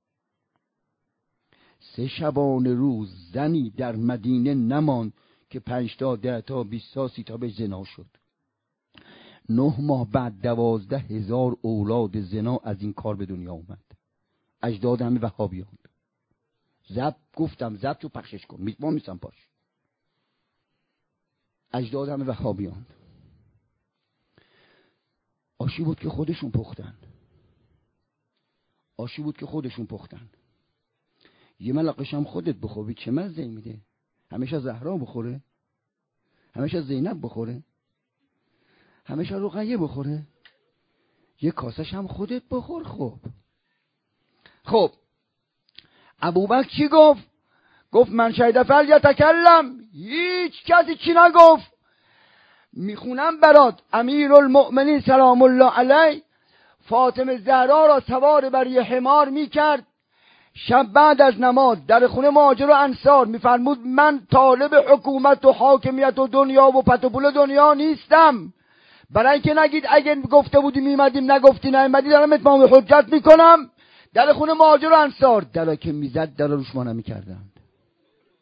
S1: 3 شبانه روز زنی در مدینه نماند که 5 تا 10 تا 20 تا 30 تا به زنا شد. 9 ماه بعد 12,000 اولاد زنا از این کار به دنیا اومد. اجداد همه وهابیان. ضبط رو پخشش کن، میتوان میسم پاش. اجداد همه وهابیان. آشی بود که خودشون پختن. یه ملقش هم خودت بخوری چه مزه‌ای میده. همیشه زهرا بخوره، همیشه زینب بخوره، همیشه رقیه بخوره، یه کاسش هم خودت بخور. خب ابوبکر چی گفت من شهید فلیتکلم. هیچ کسی چی نگفت. میخونم برات. امیرالمؤمنین سلام الله علیه فاطمه زهرا را سوار بر یه حمار میکرد. شب بعد از نماز در خونه مهاجر و انصار میفرمود من طالب حکومت و حاکمیت و دنیا و پت و پول دنیا نیستم. برای اینکه نگید اگه گفته بودی میمدیم نگفتی نیومدی، دارم اتمام حجت میکنم. در خونه مهاجر و انصار درا که میزد درا روش ما نمیکردند.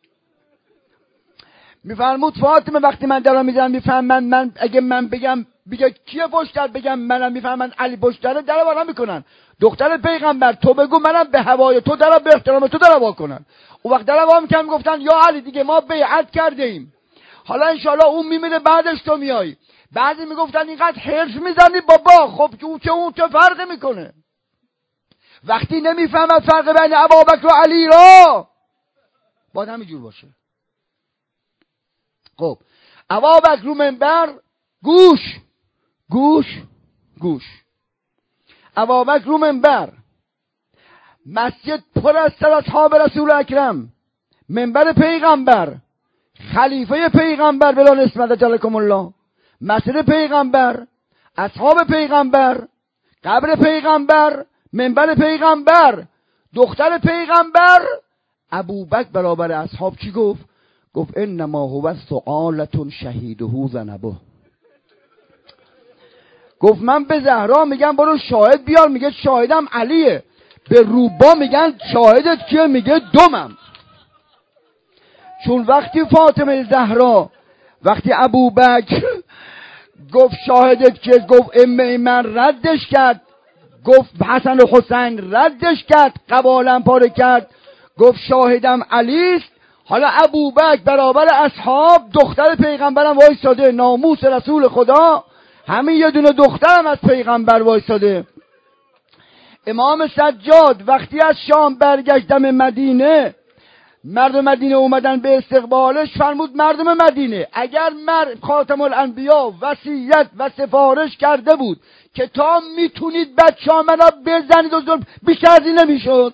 S1: میفرمود فاطمه وقتی من درا میزنم میفهم من اگه من بگم میگه کیه پشت در؟ بگم منم، میفهمن علی پشت دره، در بالا میکنن. دختر پیغمبر تو بگو منم به هوای تو در، به احترام تو در وا کنن. اون وقت در وا میکنن، میگفتن یا علی دیگه ما بیعت کرده ایم، حالا انشالله اون میمیره بعدش تو میای. بعضی میگفتن اینقدر حرف میزنی بابا، خب اون چه فرقی میکنه؟ وقتی نمیفهمد فرق بین ابوبکر و علی را، باید همینجور باشه. خب ابوبکر رو منبر، گوش ابوبکر رو منبر، مسجد پر از اصحاب رسول اکرم، منبر پیغمبر، خلیفه پیغمبر بلا نسبت جلکم الله، مسجد پیغمبر، اصحاب پیغمبر، قبر پیغمبر، منبر پیغمبر، دختر پیغمبر. ابوبکر برابر اصحاب چی گفت؟ گفت انما هو سعالة شهیده ذنبه. گفت من به زهرا میگم برو شاهد بیار، میگه شاهدم علیه. به روبا میگن شاهدت کیه؟ میگه دمم. چون وقتی فاطمه زهرا، وقتی ابوبکر گفت شاهدت کیه، گفت ام من ردش کرد، گفت حسن و حسین ردش کرد، قبالم پاره کرد، گفت شاهدم علی است. حالا ابوبکر برابر اصحاب، دختر پیغمبرم وایساده، ناموس رسول خدا، همین یه دونه دخترم از پیغمبر وایساده. امام سجاد وقتی از شام برگشتم مدینه، مردم مدینه اومدن به استقبالش، فرمود مردم مدینه اگر خاتم الانبیا وصیت و سفارش کرده بود که تا میتونید بچه ها منو بزنید و ظلم، بیشتر از این نمیشد.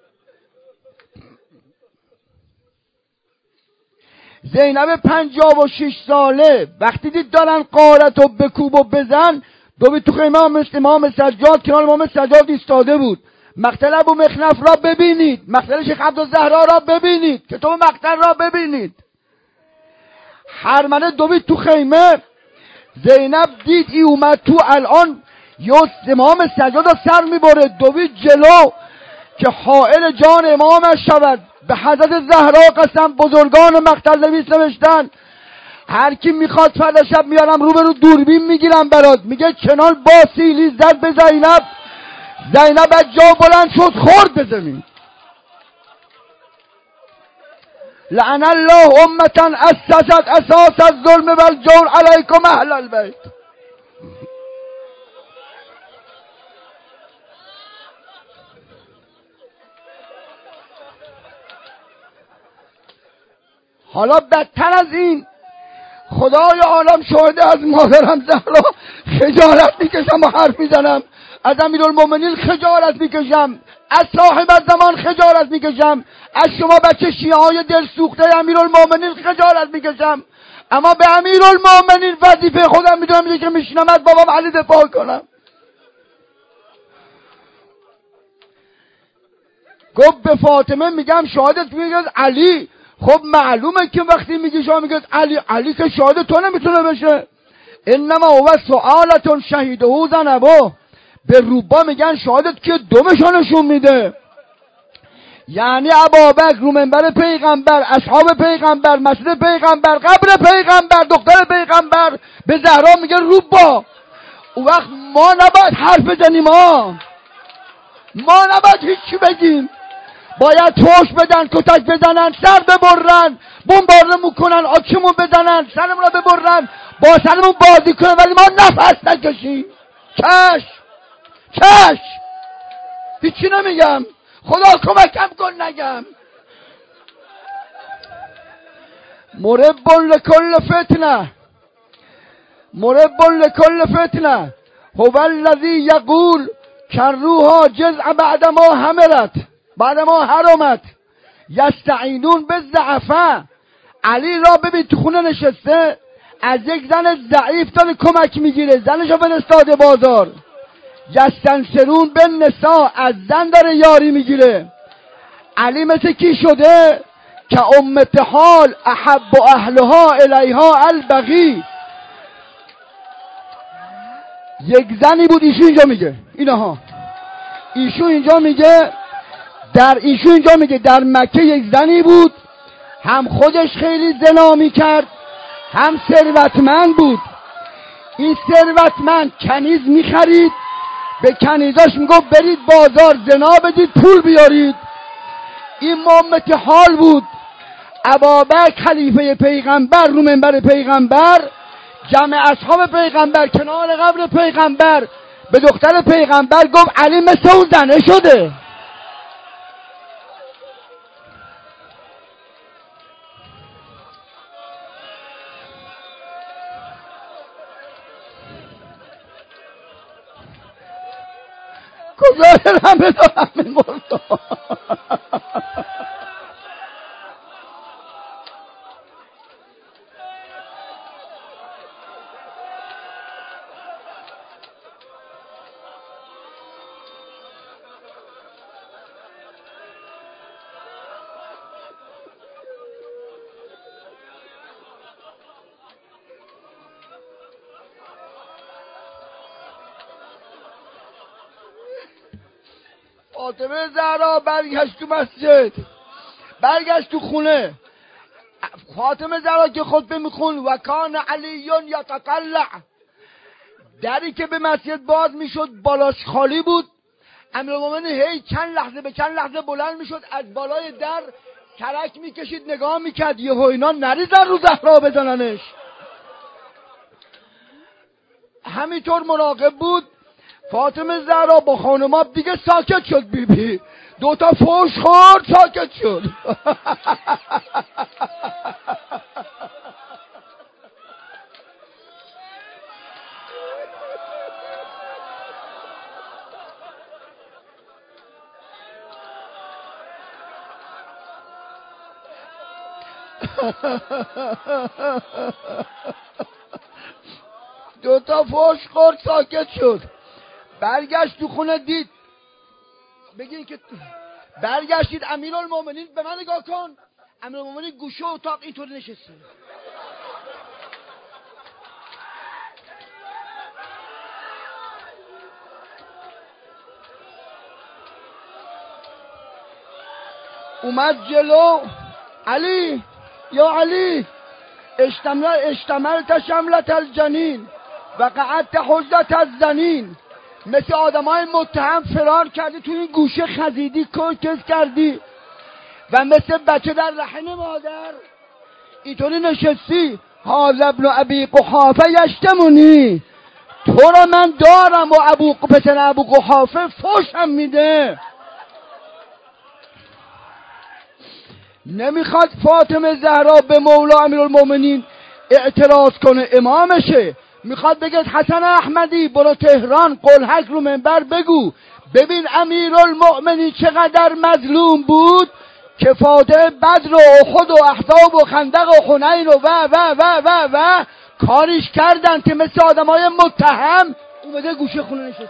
S1: زینب 56 ساله وقتی دید دارن غارتو بکوب و بزن، دوید تو خیمه امام سجاد، کنار امام سجاد ایستاده بود. مقتل ابو مخنف را ببینید، مقتل شیخ عبدالزهرا را ببینید، که تو مقتل را ببینید. حرمنه دوید تو خیمه. زینب دید ای اومد تو، الان یا امام سجاد را سر میبره، دوید جلو که حائل جان امامش شود. به حضرت زهرا قسم، بزرگان مقتل نویس نوشتن هر کی میخواد فردا شب میارم روبرو دوربین میگیرم برات. میگه چنان با سیلی زد به زینب، زینب از جا بلند شد خورد به زمین. لعن الله امتا اسست اساس الظلم والجور علیکم اهل البیت. حالا بدتر از این، خدای عالم شاهده، از مادرم زهرا خجالت میکشم و حرف میزنم، از امیرالمومنین خجالت میکشم، از صاحب الزمان خجالت میکشم، از شما بچه شیعه های دل سوخته امیرالمومنین خجالت میکشم، اما به امیرالمومنین وظیفه خودم میدونم میگه که میشینم از بابام علی دفاع کنم. گفت به فاطمه میگم شاهدت میگه علی. خب معلومه که وقتی میگی شما میگه علی که شاهد تو نمیتونه بشه. انما هو سعالة شهیده ذنبه. به روبا میگن شاهدت که دمشو نشون میده. یعنی ابوبکر رو منبر پیغمبر، اصحاب پیغمبر، مسجد پیغمبر، قبر پیغمبر، دختر پیغمبر، به زهرا میگه روبا. اون وقت ما نباید حرف بزنیم، ما نباید هیچی بگیم، باید توش بدن، کتک بزنن، سر ببرن، بمبارمون کنن، آچمون بزنن، سرمون رو ببرن، با سرمون بازی کنن، ولی ما نفس نکشیم. چش هیچی نمیگم، خدا کمکم کن نگم. مرب لکل فتنه هو الذی یقول کروها جزع بعد ما حرمت یستعینون بالضعفاء. علی را ببین تو خونه نشسته، از یک زن ضعیف داره کمک میگیره، زنشو فرستاده بازار. یستنصرون بالنساء، از زن داره یاری میگیره. علی مثل کی شده؟ که امت حال احب اهلها الیها البغی. یک زنی بود، ایشون اینجا میگه ایشون اینجا میگه در مکه یک زنی بود، هم خودش خیلی زنا میکرد، هم ثروتمند بود. این ثروتمند کنیز میخرید، به کنیزاش میگفت برید بازار زنا بدید پول بیارید. این مامت حال بود. ابابکر خلیفه پیغمبر رو منبر پیغمبر، جمع اصحاب پیغمبر کنار قبر پیغمبر، به دختر پیغمبر گفت علی مثل اون زنه شده. کجا همه دارم میمردم. فاطمه زهرا برگشت تو مسجد، برگشت تو خونه. فاطمه زهرا که خطبه میخون و کان علیون یتطلع، دری که به مسجد باز میشد بالاش خالی بود. امیرالمومنین هی چند لحظه به چند لحظه بلند میشد، از بالای در ترک میکشید نگاه میکرد یهو اینا نریزن رو زهرا بزننش. همینطور مراقب بود. فاطمه زهرا با خانوما دیگه ساکت شد. بیبی دوتا فوش خورد ساکت شد. دوتا فوش خورد ساکت شد. برگشت تو خونه دید، بگین که برگشتید امیرالمومنین به من نگاه کن. امیرالمومنین گوشه اتاق اینطوری نشسته. اومد جلو. علی یا علی اشتملت شملت الجنین و قعدت حجت الزنین. مثل آدمای متهم فرار کردی تو این گوشه خزیدی کس کردی و مثل بچه در رحم مادر اینطوری نشستی. هذا ابن ابی قحافه یشتمونی، تو را من دارم و پسر ابو قحافه فوشم میده. نمیخواد فاطمه زهرا به مولا امیرالمومنین اعتراض کنه امامشه. میخواد بگه حسن احمدی برو تهران قلحک رو منبر بگو ببین امیرالمومنین چقدر مظلوم بود که فاتح بدر و احد و احزاب و خندق و حنین و و کاریش کردن که مثل آدمای متهم اومده گوشه خونه نشسته.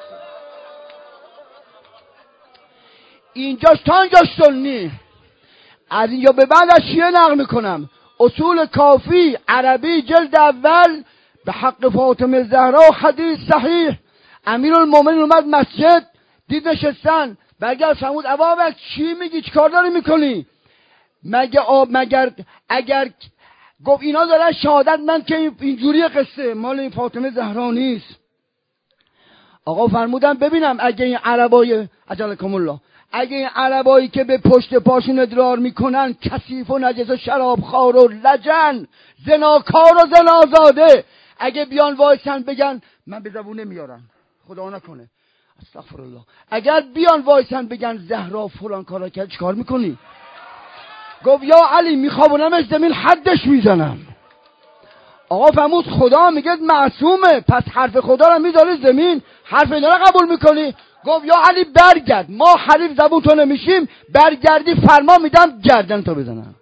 S1: اینجاش تا اینجاش سنی. از اینجا به بعد از شیعه نقل میکنم. اصول کافی عربی جلد اول به حق فاطمه زهرا حدیث صحیح. امیرالمومنین اومد مسجد دید نشستن، برگشت فرمود ابابکر چی میگی چیکار داری میکنی؟ اگر گفت اینا دارن شهادت من که اینجوری قصه مال این فاطمه زهرا نیست. آقا فرمودن ببینم اگه این عربای اجلکم الله، اگه این عربایی که به پشت پاشون ادرار میکنن کثیف و نجس و شرابخوار و لجن زناکار و زنازاده، اگه بیان وایسن بگن من به زبون نمیارم خدا نکنه استغفرالله، اگر بیان وایسن بگن زهرا فلان کارا کرد چیکار میکنی؟ گفت یا علی میخوابونمش زمین حدش میزنم. آقا فرمود خدا میگه معصومه پس حرف خدا رو میذاری زمین حرف اینا رو قبول میکنی؟ گفت یا علی برگرد، ما حریف زبون تو نمیشیم، برگردی فرما میدم گردن تو بزنم.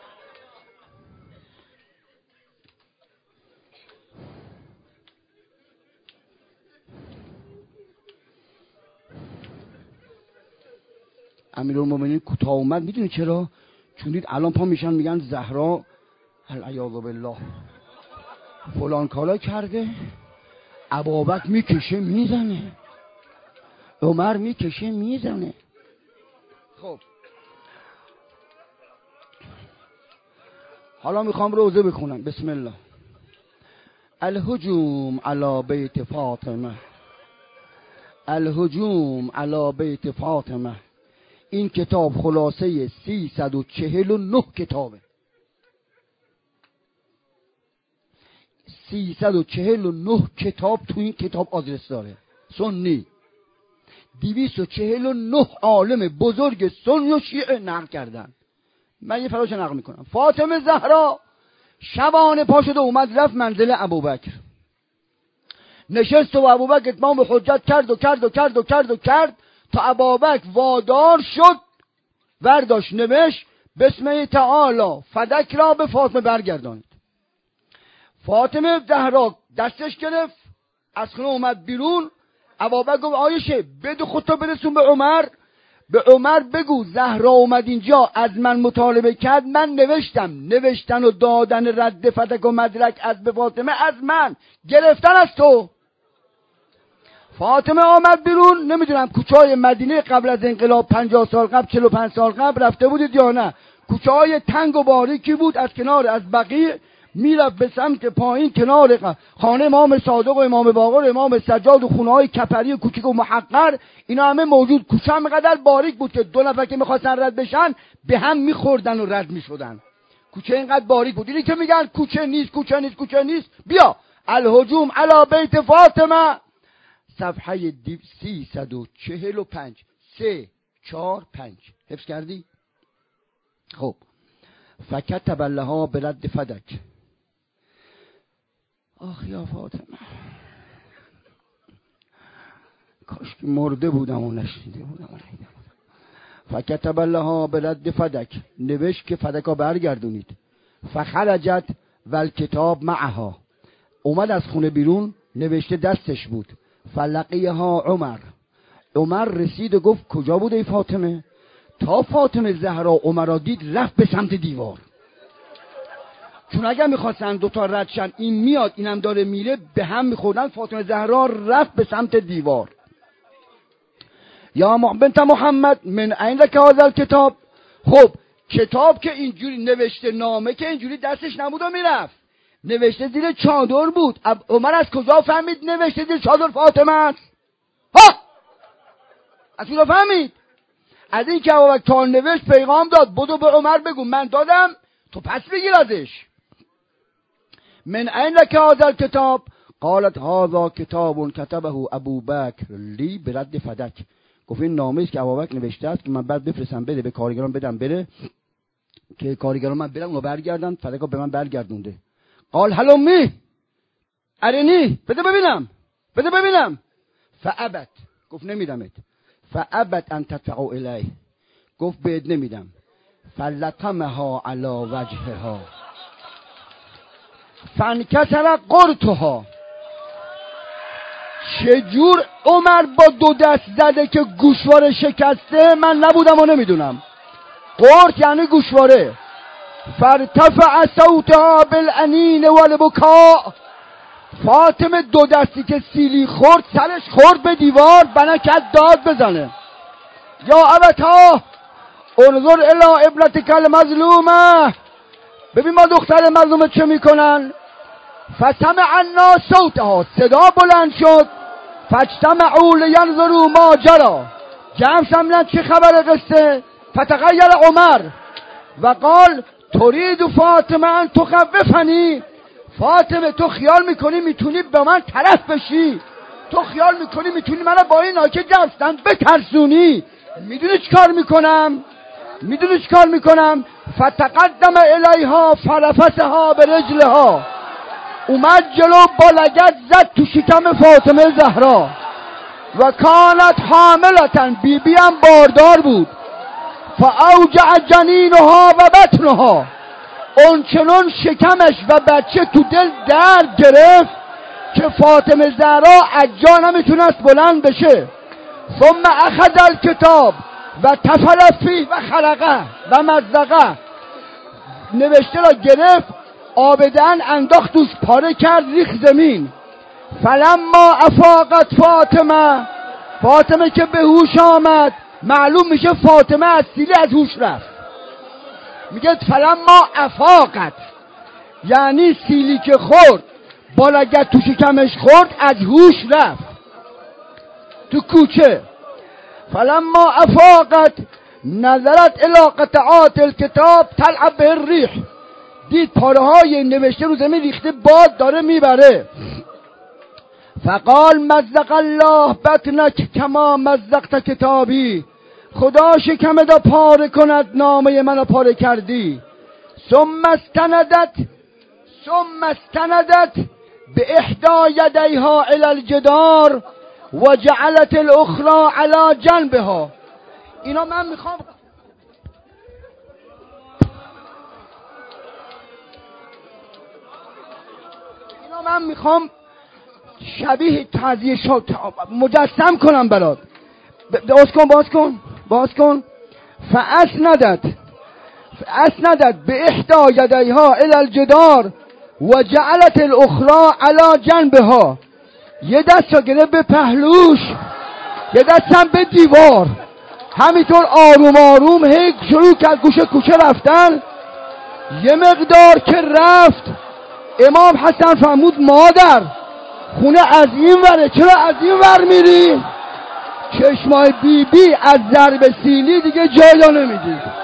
S1: امیرالمومنین کوتاه اومد. میدونی چرا؟ چون دید الان پا میشن میگن زهرا العیاذ بالله فلان کالا کرده. ابابکر میکشه میزنه، عمر میکشه میزنه. خب حالا میخوام روزه بخونم. بسم الله. الهجوم علی بیت فاطمه، الهجوم علی بیت فاطمه. این کتاب خلاصه 349 کتابه. 349 کتاب تو این کتاب آدرس داره. سنی 249 عالم بزرگ سنی و شیعه نقل کردن. من یه فراش نقل میکنم. فاطمه زهرا شبانه پا شد و اومد رفت منزل ابوبکر، نشست و ابوبکر اتمام حجت کرد تا ابوبکر وادار شد، ورداش نوشت بسم تعالی فدک را به فاطمه برگردانید. فاطمه زهرا دستش گرفت، از خونه اومد بیرون. ابوبکر گفت عایشه بده خودتو برسون به عمر، به عمر بگو زهرا اومد اینجا از من مطالبه کرد، من نوشتن و دادن رد فدک و مدرک از به فاطمه از من، گرفتن از تو. فاطمه آمد بیرون. نمیدونم کوچه های مدینه قبل از انقلاب 50 سال قبل 45 سال قبل رفته بودید یا نه. کوچه های تنگ و باریکی بود، از کنار از بقیع میرفت به سمت پایین کنار خانه امام صادق و امام باقر و امام سجاد و خونه های کپری و کوچیک و محقر، اینا همه موجود. کوچه هم اینقدر باریک بود که دو نفر که میخواستن رد بشن به هم میخوردن و رد میشدن. کوچه اینقدر باریک بود. اینی که میگن کوچه نیست، بیا الهجوم علی بیت فاطمه، صفحه 345 345 حفظ کردی؟ خب فکتب لها برد فدک. آخ یا فاطمه، کاش که مرده بودم و نشنیده بودم. فکتب لها برد فدک، نوشت که فدکا برگردونید. فخرجت والکتاب معها، اومد از خونه بیرون، نوشته دستش بود. فلقیها عمر رسید و گفت کجا بود ای فاطمه؟ تا فاطمه زهرا عمر را دید رفت به سمت دیوار، چون اگر میخواستن دوتا ردشن این میاد اینم داره میره به هم میخوردن. فاطمه زهرا رفت به سمت دیوار. یا بنت محمد من این لک هذا الکتاب. خب کتاب که اینجوری نوشته، نامه که اینجوری دستش نبود و میرفت، نوشته زیر چادر بود. عمر از کجا فهمید نوشته زیر چادر فاطمه است؟ ها از کجا فهمید؟ از این که ابوبکر تا نوشت پیغام داد بدو به عمر بگو من دادم تو پس بگیر ازش. من این لک هذا الکتاب؟ قالت هذا کتاب کتبه ابوبکر لی برد فدک. گفت این نامه است که ابوبکر نوشته است که من بعد بفرستم بده به کارگران بدم بره که کارگران من برن و برگردن فدکا به من برگردونده. قال هلمی ارنی، بده ببینم. فابت، گفت نمیدمت. فابت ان تدفعوا الیه، گفت بهت نمیدم. فلطمها علی وجهها فانکسر قرطها. چجور عمر با دو دست زده که گوشواره شکسته من نبودم و نمیدونم. قرط یعنی گوشواره. فارتفع صوتها بالانین والبکاء. فاطمه دو دستی که سیلی خورد سرش خورد به دیوار، بنکت داد بزنه. یا ابتا انظر الی ابنتک المظلومه، ببین ما دختر مظلومه چه میکنن. فسمع الناس صوتها، صدا بلند شد. فاجتمعوا لینظروا ما جرى، جمع شدن چه خبر قصه. فتغیر عمر و قال تريد فاطمه ان تخوفنی. فاطمه تو خیال میکنی میتونی به من طرف بشی؟ تو خیال میکنی میتونی منو با این که جستن بترسونی؟ میدونی چیکار میکنم؟ فتقدم الیها فرفسها برجلها، اومد جلو با لگد زد تو شکم فاطمه زهرا. و کانت حاملتن، بیبی هم باردار بود. فاوجع جنینها و بطنها، اونچنان شکمش و بچه تو دل درد گرفت که فاطمه زهرا از جا نمیتونست بلند بشه. ثم اخذ الکتاب و تفل فیه و خرقه و مزقه، نوشته را گرفت آبدن انداخت توش، پاره کرد ریخ زمین. فلما افاقت فاطمه که به هوش آمد، معلوم میشه فاطمه از سیلی از هوش رفت. میگه فلما افاقت یعنی سیلی که خورد با لگد تو شکمش خورد، از هوش رفت تو کوچه. فلما افاقت نظرت الی قطعات الکتاب تلعب به الریح، دید پاره های نوشته رو زمین ریخته، باد داره میبره. فقال مزق الله بطنک کما مزقت کتابی، خدا شکمت پاره کند نامه منو پاره کردی. ثم استندت به احدى یدیها الی الجدار و جعلت الاخرى علی جنبها. اینا من میخوام شبیه تعزیه مجسم کنم برات. باز کن. فاسندت به احدى یدیها الی الجدار و جعلت الاخرى علی جنبها. یه دست را گرفت به پهلوش، یه دستم به دیوار، همینطور آروم آروم هی شروع کرد گوشه کوچه رفتن. یه مقدار که رفت، امام حسن فرمود مادر خونه از این وره، چرا از این ور میری؟ چشمای بیبی از ضرب سیلی دیگه جایا نمیدید.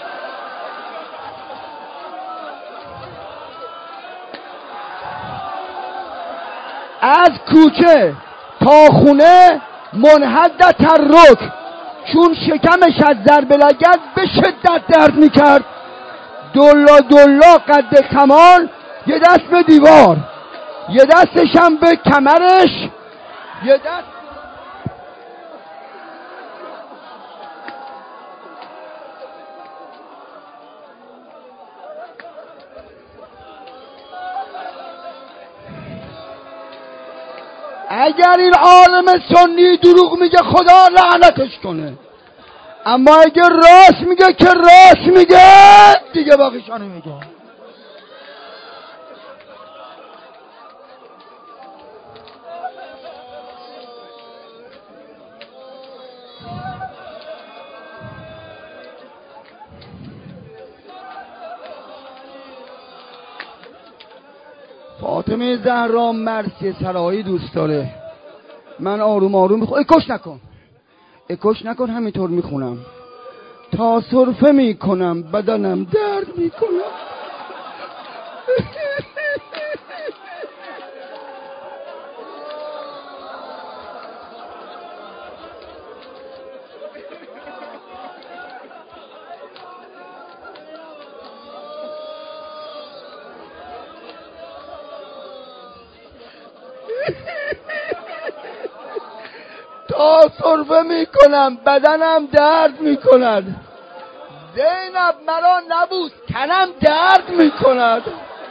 S1: از کوچه تا خونه منحد ترک، چون شکمش از ضرب لگد به شدت درد میکرد. دلا قد کمان، یه دست به دیوار، یه دستش هم به کمرش، یه دست اگر این عالم سنی دروغ میگه خدا لعنتش کنه، اما اگر راست میگه که راست میگه دیگه باقیشو نمیگه. فاطمه زهرا مرسی سرایی دوست داره. من آروم آروم اکش نکن همینطور میخونم. تا سرفه میکنم بدنم درد میکنم. تا سرفه میکنم بدنم درد میکند. زینب مرا نبود تنم درد میکند.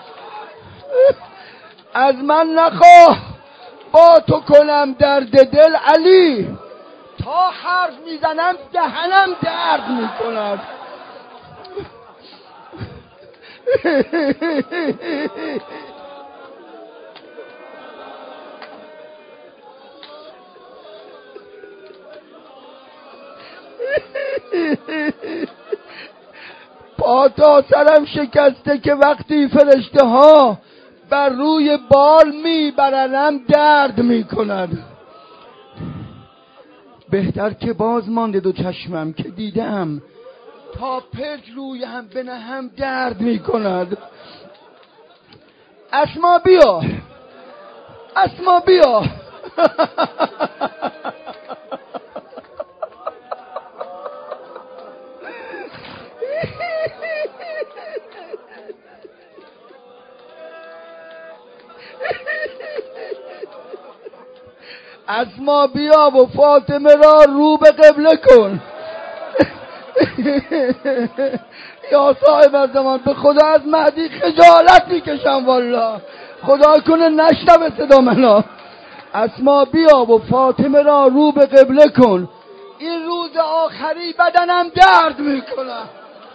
S1: از من نخواه با تو کنم درد دل علی، تا حرف میزنم دهنم درد میکند. پا تا سرم شکسته که وقتی فرشته ها بر روی بال میبرنم درد میکند. بهتر که باز مانده دو چشمم که دیدم تا پرک روی هم بنهم درد میکند. اسما بیا اسما بیا و فاطمه را رو به قبله کن. یا صاحب زمان، به خدا از مهدی خجالت میکشم والله، خدا کنه نشنوه صدا منو. اسما بیا و فاطمه را رو به قبله کن، این روز آخری بدنم درد میکنه.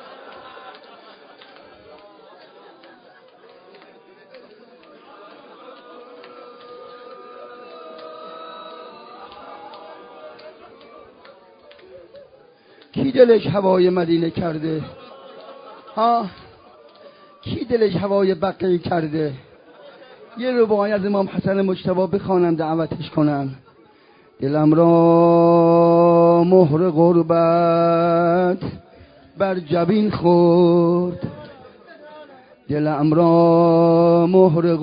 S1: کی دلش هوای مدینه کرده؟ ها؟ کی دلش هوای بقیه کرده؟
S2: یه روایت از امام حسن مجتبی بخوانم دعوتش کنم. دلم را مهر غربت بر جبین خورد، دلم را مهر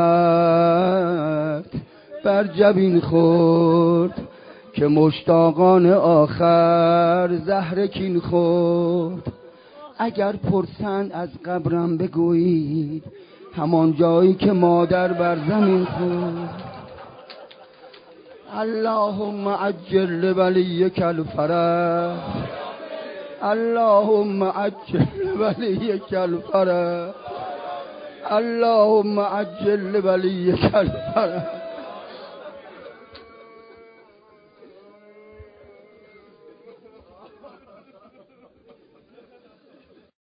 S2: غربت بر جبین خورد، که مشتاقان آخر زهر کین خورد. اگر پرسند از قبرم بگویید، همان جایی که مادر بر زمین خورد. اللهم عجل لولیک الفرج، اللهم عجل لولیک الفرج، اللهم عجل لولیک الفرج.